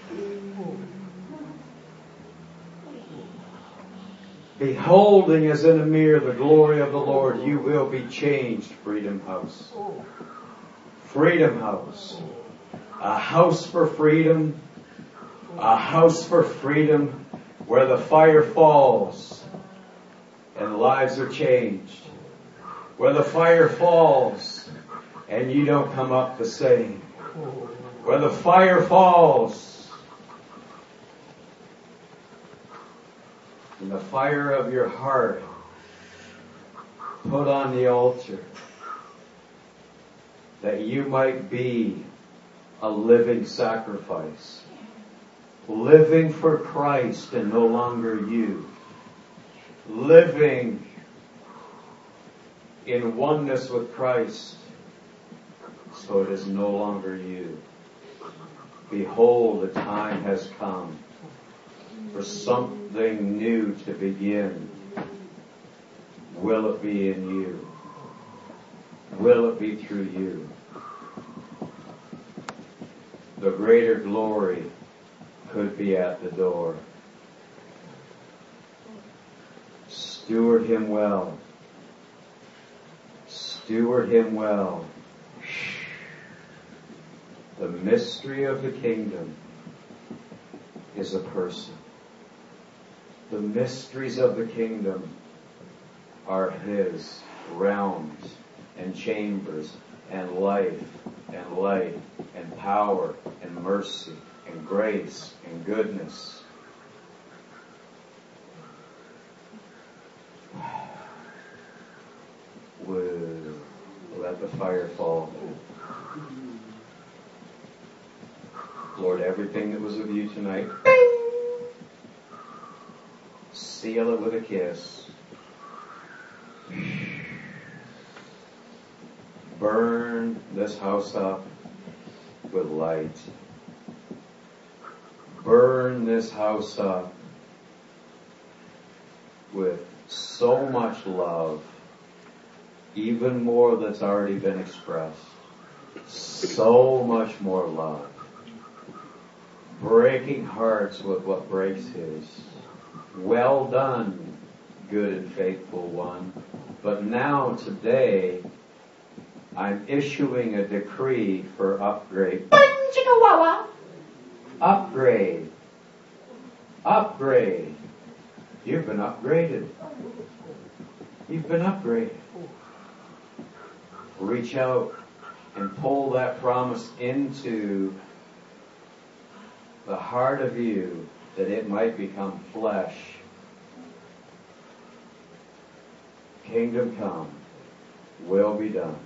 Beholding as in a mirror the glory of the Lord, you will be changed, Freedom House. Freedom House. A house for freedom. A house for freedom where the fire falls and lives are changed. Where the fire falls and you don't come up the same. Where the fire falls. and the fire of your heart put on the altar, that you might be a living sacrifice, living for Christ and no longer you, living in oneness with Christ, so it is no longer you. Behold, the time has come for something new to begin. Will it be in you? Will it be through you? The greater glory could be at the door. Steward him well. Steward him well. The mystery of the kingdom is a person. The mysteries of the kingdom are his realms and chambers and life and light and power and mercy and grace and goodness. Whoa. Let the fire fall. Lord, everything that was of you tonight, seal it with a kiss. Burn this house up with light. Burn this house up with so much love, even more that's already been expressed. So much more love. Breaking hearts with what breaks his. Well done, good and faithful one. But now, today, I'm issuing a decree for upgrade. Upgrade. Upgrade. You've been upgraded. You've been upgraded. Reach out and pull that promise into the heart of you, that it might become flesh. Kingdom come, will be done,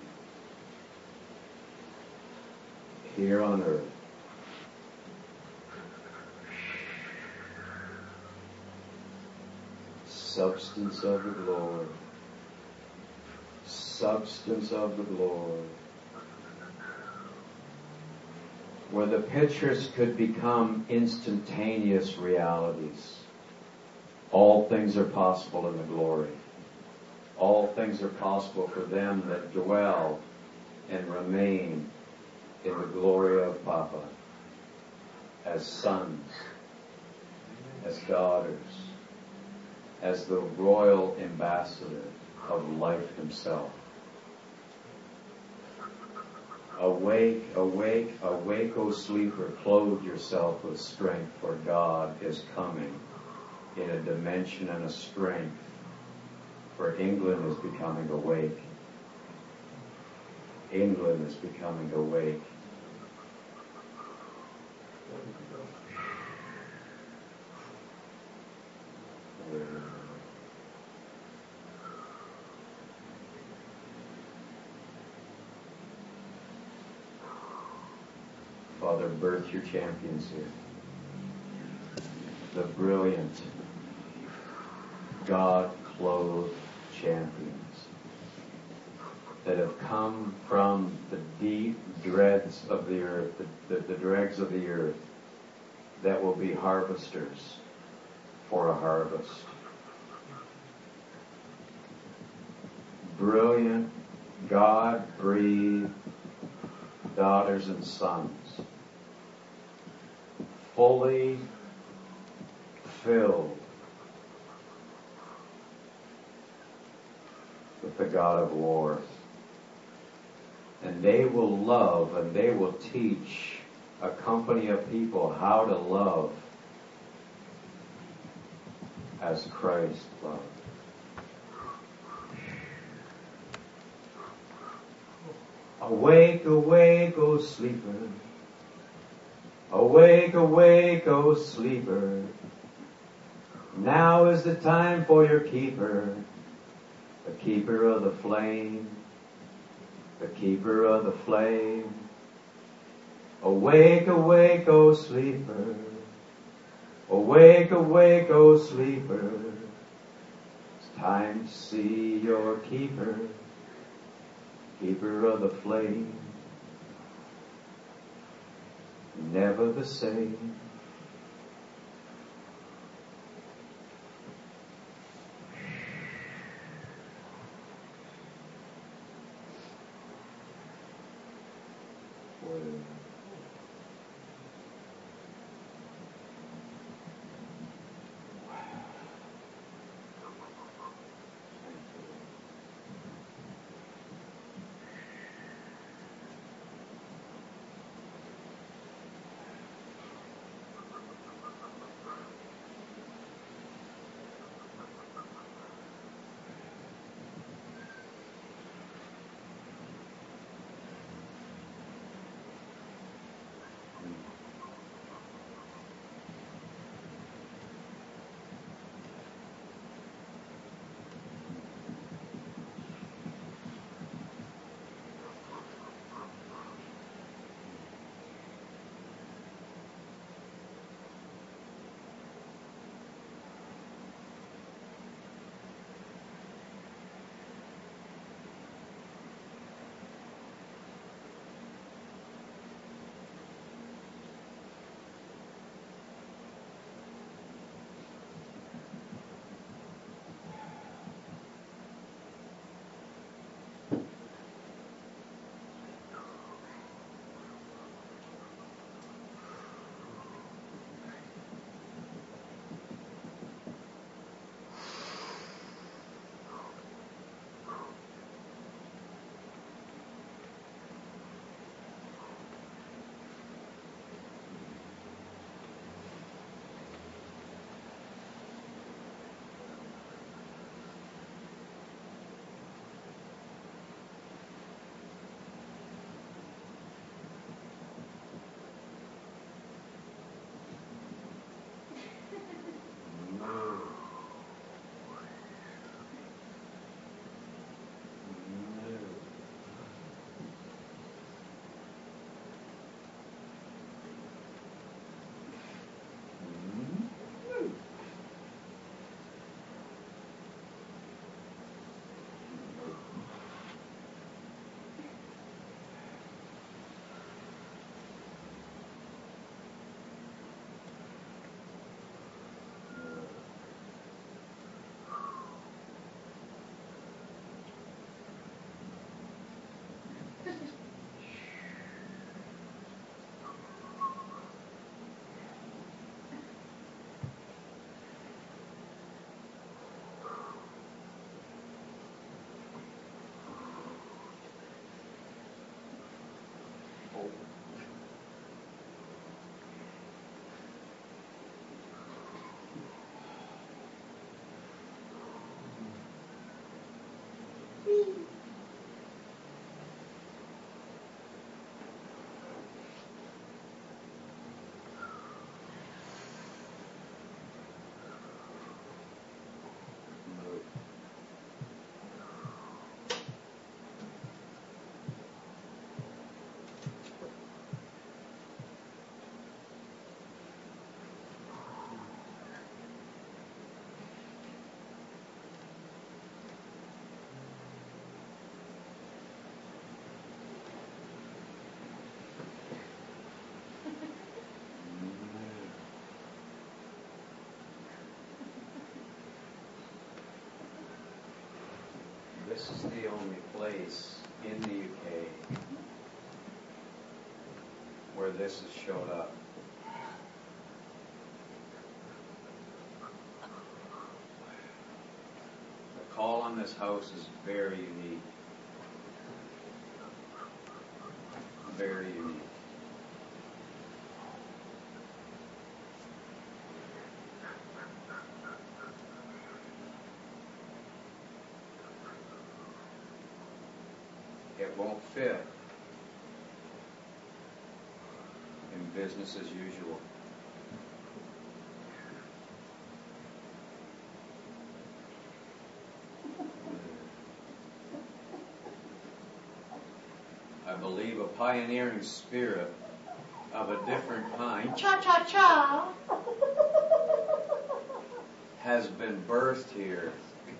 here on earth. Substance of the glory. Substance of the glory. Where the pictures could become instantaneous realities. All things are possible in the glory. All things are possible for them that dwell and remain in the glory of Papa, as sons, as daughters, as the royal ambassador of life himself. Awake, awake, awake, O sleeper, clothe yourself with strength, for God is coming in a dimension and a strength, for England is becoming awake. England is becoming awake. Father, birth your champions here. The brilliant, God-clothed champions that have come from the deep dregs of the earth, the dregs of the earth, that will be harvesters for a harvest. Brilliant, God-breathed daughters and sons, fully filled with the God of war. And they will love and they will teach a company of people how to love as Christ loved. Awake, awake, O sleeper. Awake, awake, O sleeper. Now is the time for your keeper, the keeper of the flame, the keeper of the flame. Awake, awake, O sleeper. Awake, awake, O sleeper. It's time to see your keeper, keeper of the flame. Never the same. This is the only place in the UK where this has showed up. The call on this house is very unique. Very unique. It won't fit in business as usual. I believe, a pioneering spirit of a different kind, Cha-cha-cha. has been birthed here.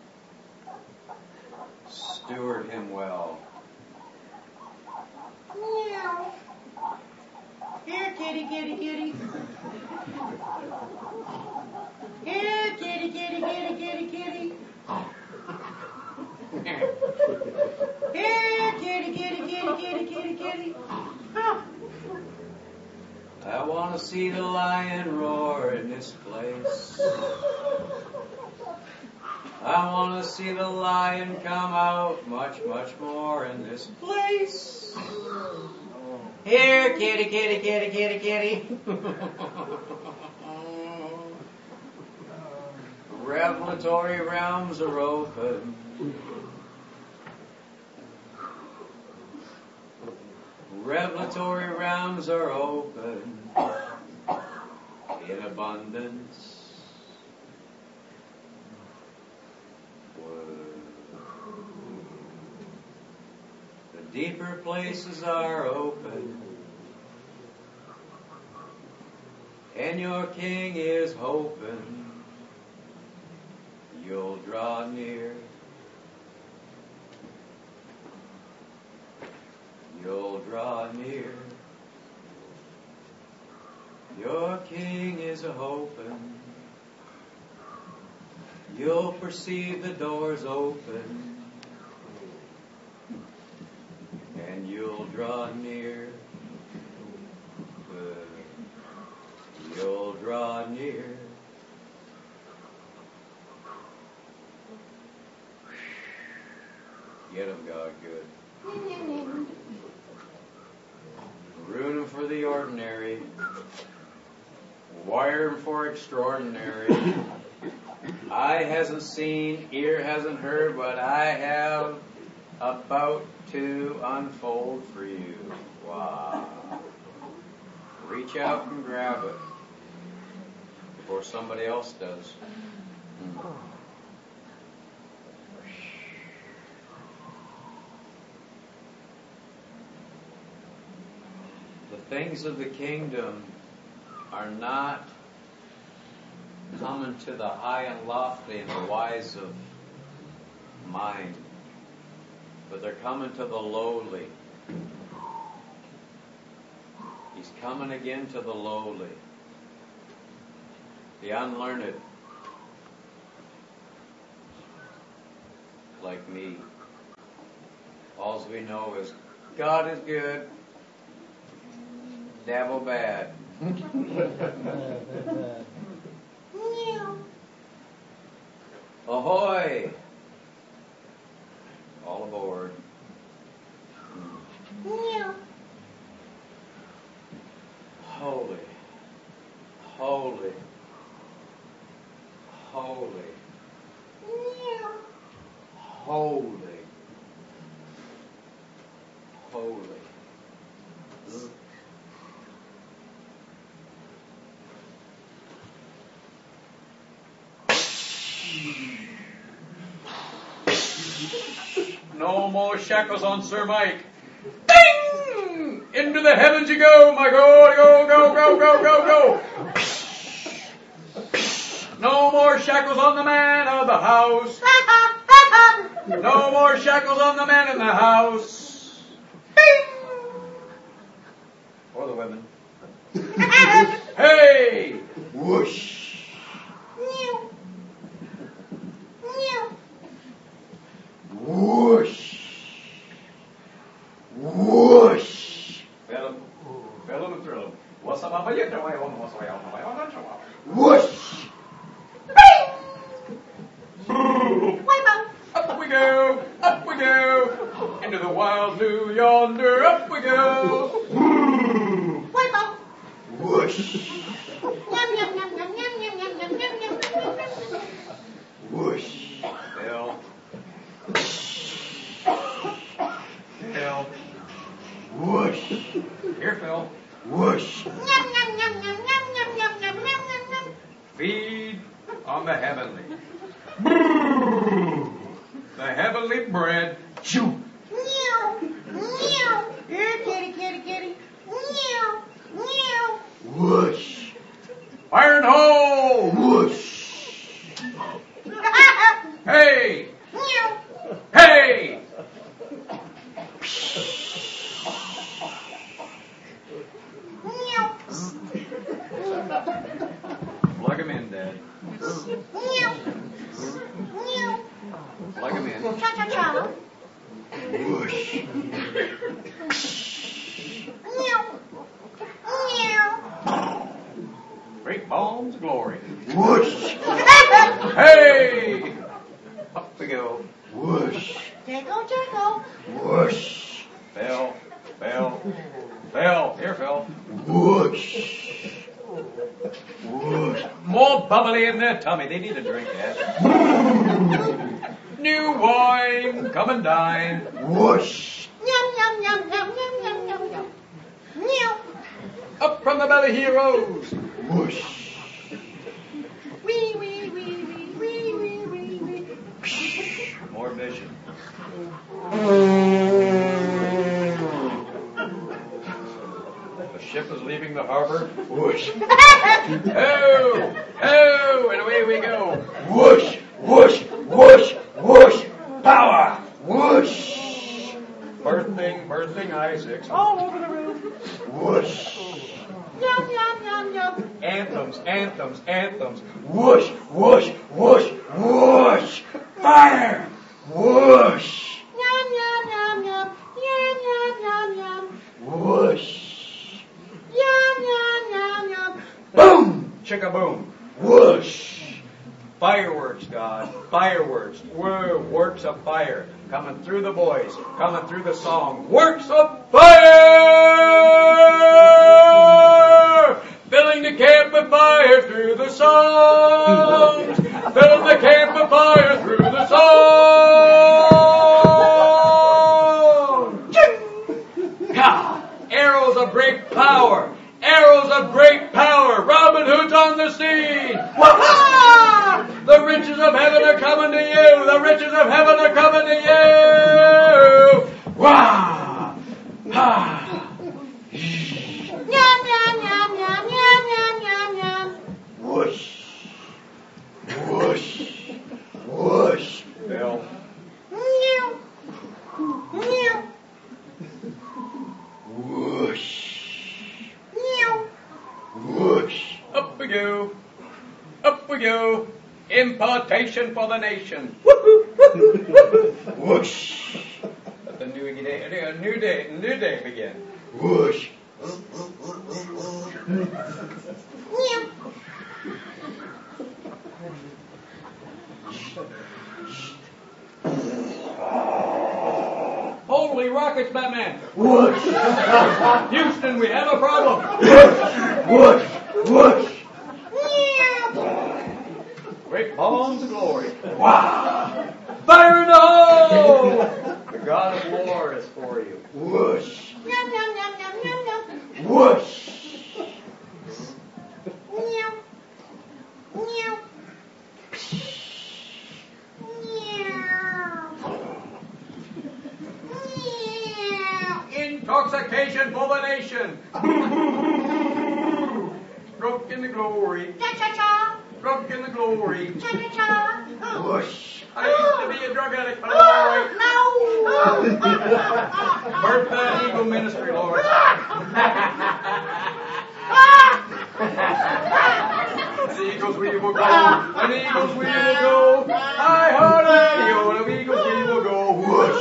Steward him well. Meow. Here, kitty, kitty, kitty. Here, kitty, kitty, kitty, kitty, kitty. Here, kitty, kitty, kitty, kitty, kitty, kitty. Huh. I want to see the lion roar in this place. I want to see the lion come out much, much more in this place. Here, kitty, kitty, kitty, kitty, kitty. Revelatory realms are open. Revelatory realms are open in abundance. The deeper places are open, and your King is hoping you'll draw near. You'll draw near. Your King is a-hoping. You'll perceive the doors open, and you'll draw near. You'll draw near. Get 'em, God, good. Ruin 'em for the ordinary. Wire 'em for extraordinary. Eye hasn't seen, ear hasn't heard what I have about to unfold for you. Wow. Reach out and grab it before somebody else does. The things of the kingdom are not coming to the high and lofty and the wise of mind, but they're coming to the lowly. He's coming again to the lowly, the unlearned, like me. All we know is God is good, devil bad. Ahoy! All aboard. Holy, holy, holy, holy, holy. No more shackles on Sir Mike. Ding! Into the heavens you go, my God. Go, go, go, go, go, go. No more shackles on the man of the house. No more shackles on the man in the house. Ding! Or the women. Hey! Whoosh! Whoosh! Whoosh! Fill him and thrill him. What's up, Papa? You know I want what's way on my own. Whoosh! Up we go! Up we go! Into the wild blue yonder. Up we go! Whoosh! Whoosh! Phil. Phil. Whoosh. Here, Phil. Whoosh. Feed on the heavenly. The heavenly bread. Chew. Here, Whoosh. Fire in the hole! Whoosh. Hey! Hey! Plug him in, Dad. Plug him in. Whoosh. Great bombs of glory. Whoosh. Hey! Up we go. Whoosh. Jacko. Whoosh. Phil. Here, Phil. Whoosh. Whoosh. More bubbly in their tummy. They need a drink, Dad. New wine. Come and dine. Whoosh. Up from the belly he rose. Whoosh. More vision. The ship is leaving the harbor. Whoosh. Oh! Oh! And away we go. Whoosh. Whoosh. Whoosh. Whoosh. Power. Whoosh. Birthing Isaacs all over the room. Whoosh. Anthems. Whoosh. Whoosh. Whoosh. Whoosh. Fire. Whoosh. Whoosh. Boom. Chicka-boom. Whoosh. Fireworks, God. Fireworks. Whoa, works of fire. Coming through the voice. Coming through the song. Works of fire! Filling the camp with fire through the songs. Filling the camp with fire through the songs. Ha! Arrows of great power. Arrows of great power. Robin Hood's on the scene. Wah-ha! The riches of heaven are coming to you. The riches of heaven are coming to you. Wah! Ha! Whoosh. Whoosh. Whoosh. Bill. Whoosh. Whoosh. Up we go. Up we go. Impartation for the nation. Whoosh. Let the new day begin. Whoosh. Holy rockets, Batman. Whoosh. Houston, we have a problem. Whoosh. Whoosh. Great bombs of glory. Wow. Fire in the hole! The God of war is for you. Whoosh. Whoosh. Intoxication for the nation. Drunk in the glory. Drunk in the glory. Whoosh. I used to be a drug addict, but I'm all right. Birth that eagle ministry, Lord. The eagles we will go. When the eagles we will go. I heard radio. The eagles we will go. Whoosh.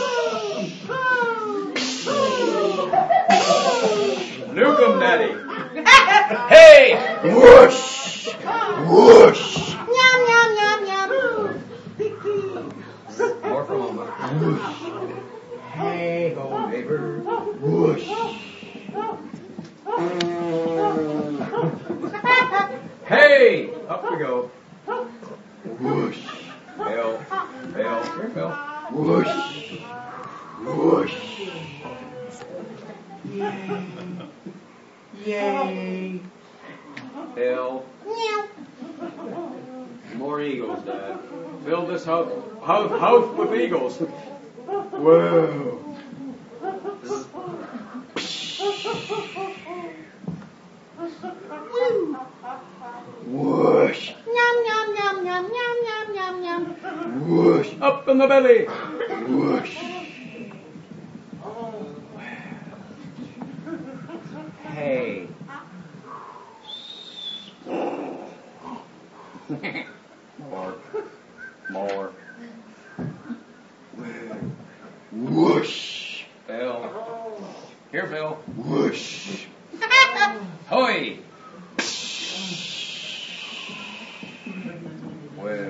Nuke 'em, Daddy. Hey! Whoosh. Whoosh. More for a moment. Hey ho, neighbor. Whoosh. Hey! Up we go. Whoosh. Bill. Here, Bill. Whoosh. Whoosh. Yay. Bill. More eagles, Dad. Fill this house with eagles. Whoa. Whoosh. Yum, yum, yum, yum, yum, yum, yum, yum. Whoosh. Up in the belly. Whoosh. Hey. More. Whoosh. Phil. Here, Phil. Whoosh. Hoy. Well.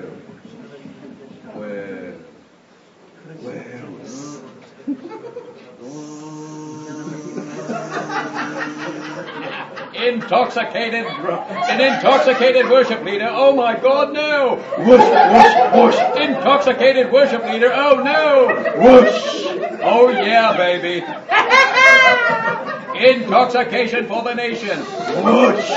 An intoxicated worship leader. Oh my God, no! Whoosh. Whoosh. Whoosh. Intoxicated worship leader. Oh no! Whoosh. Oh yeah, baby. Intoxication for the nation. Whoosh.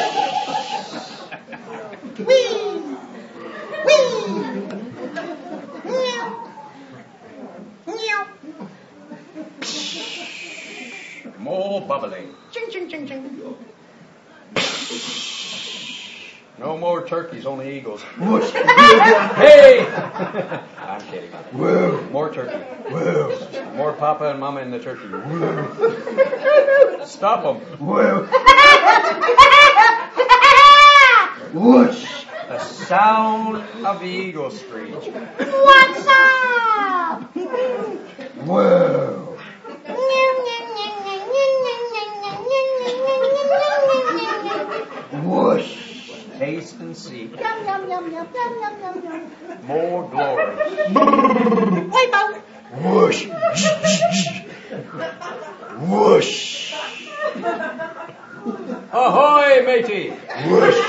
Wee! Wee! Meow! Meow! More bubbling. Ching, ching, ching, ching. No more turkeys, only eagles. Whoosh. Hey! I'm kidding. Whoa. More turkey. Whoa. More Papa and Mama in the turkey. Stop them. Whoa. Whoosh. The sound of the eagle screech. What's up? Whoa. Whoosh. Taste and see. Yum, yum, yum, yum, yum, yum, yum, yum. More glory. Wipe out. Whoosh. Whoosh. Ahoy, matey! Whoosh.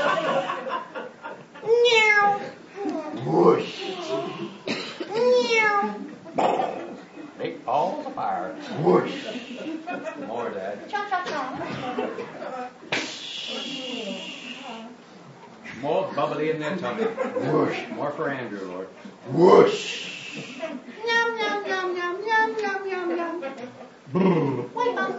Meow. Whoosh. Meow. Make all the fire. Whoosh. More, Dad. Cha, cha, cha. More bubbly in their tummy. Whoosh. More for Andrew, Lord. Whoosh. Yum, yum, yum, yum, yum, yum, yum, yum. Wipe out.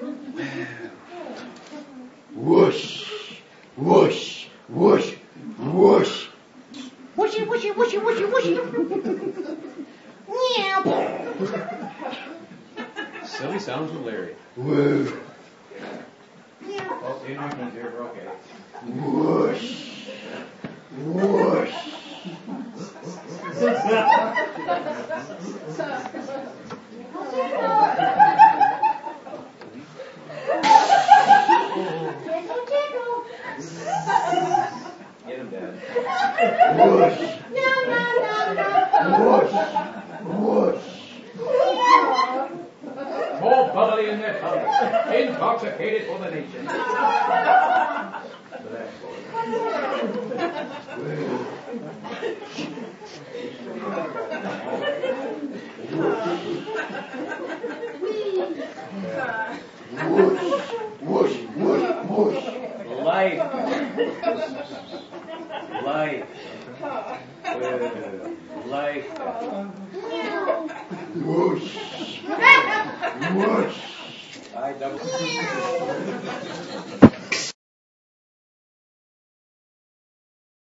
Whoosh. Whoosh. Whoosh. Whoosh. Whooshy, whooshy, whooshy, whooshy, whooshy. Meow. Silly sounds with Larry. Whoa. Meow. Oh, you know he's here, we're okay. Whoosh. Whoosh. Tickle, tickle. Get him, Dad. Whoosh. Yum, yum, yum, yum. Whoosh. Whoosh. More bubbly in their tummy. Intoxicated for the nation. Whoosh. Whoosh. Whoosh. Whoosh. Life. Life. Life. Whoosh. Whoosh. I double.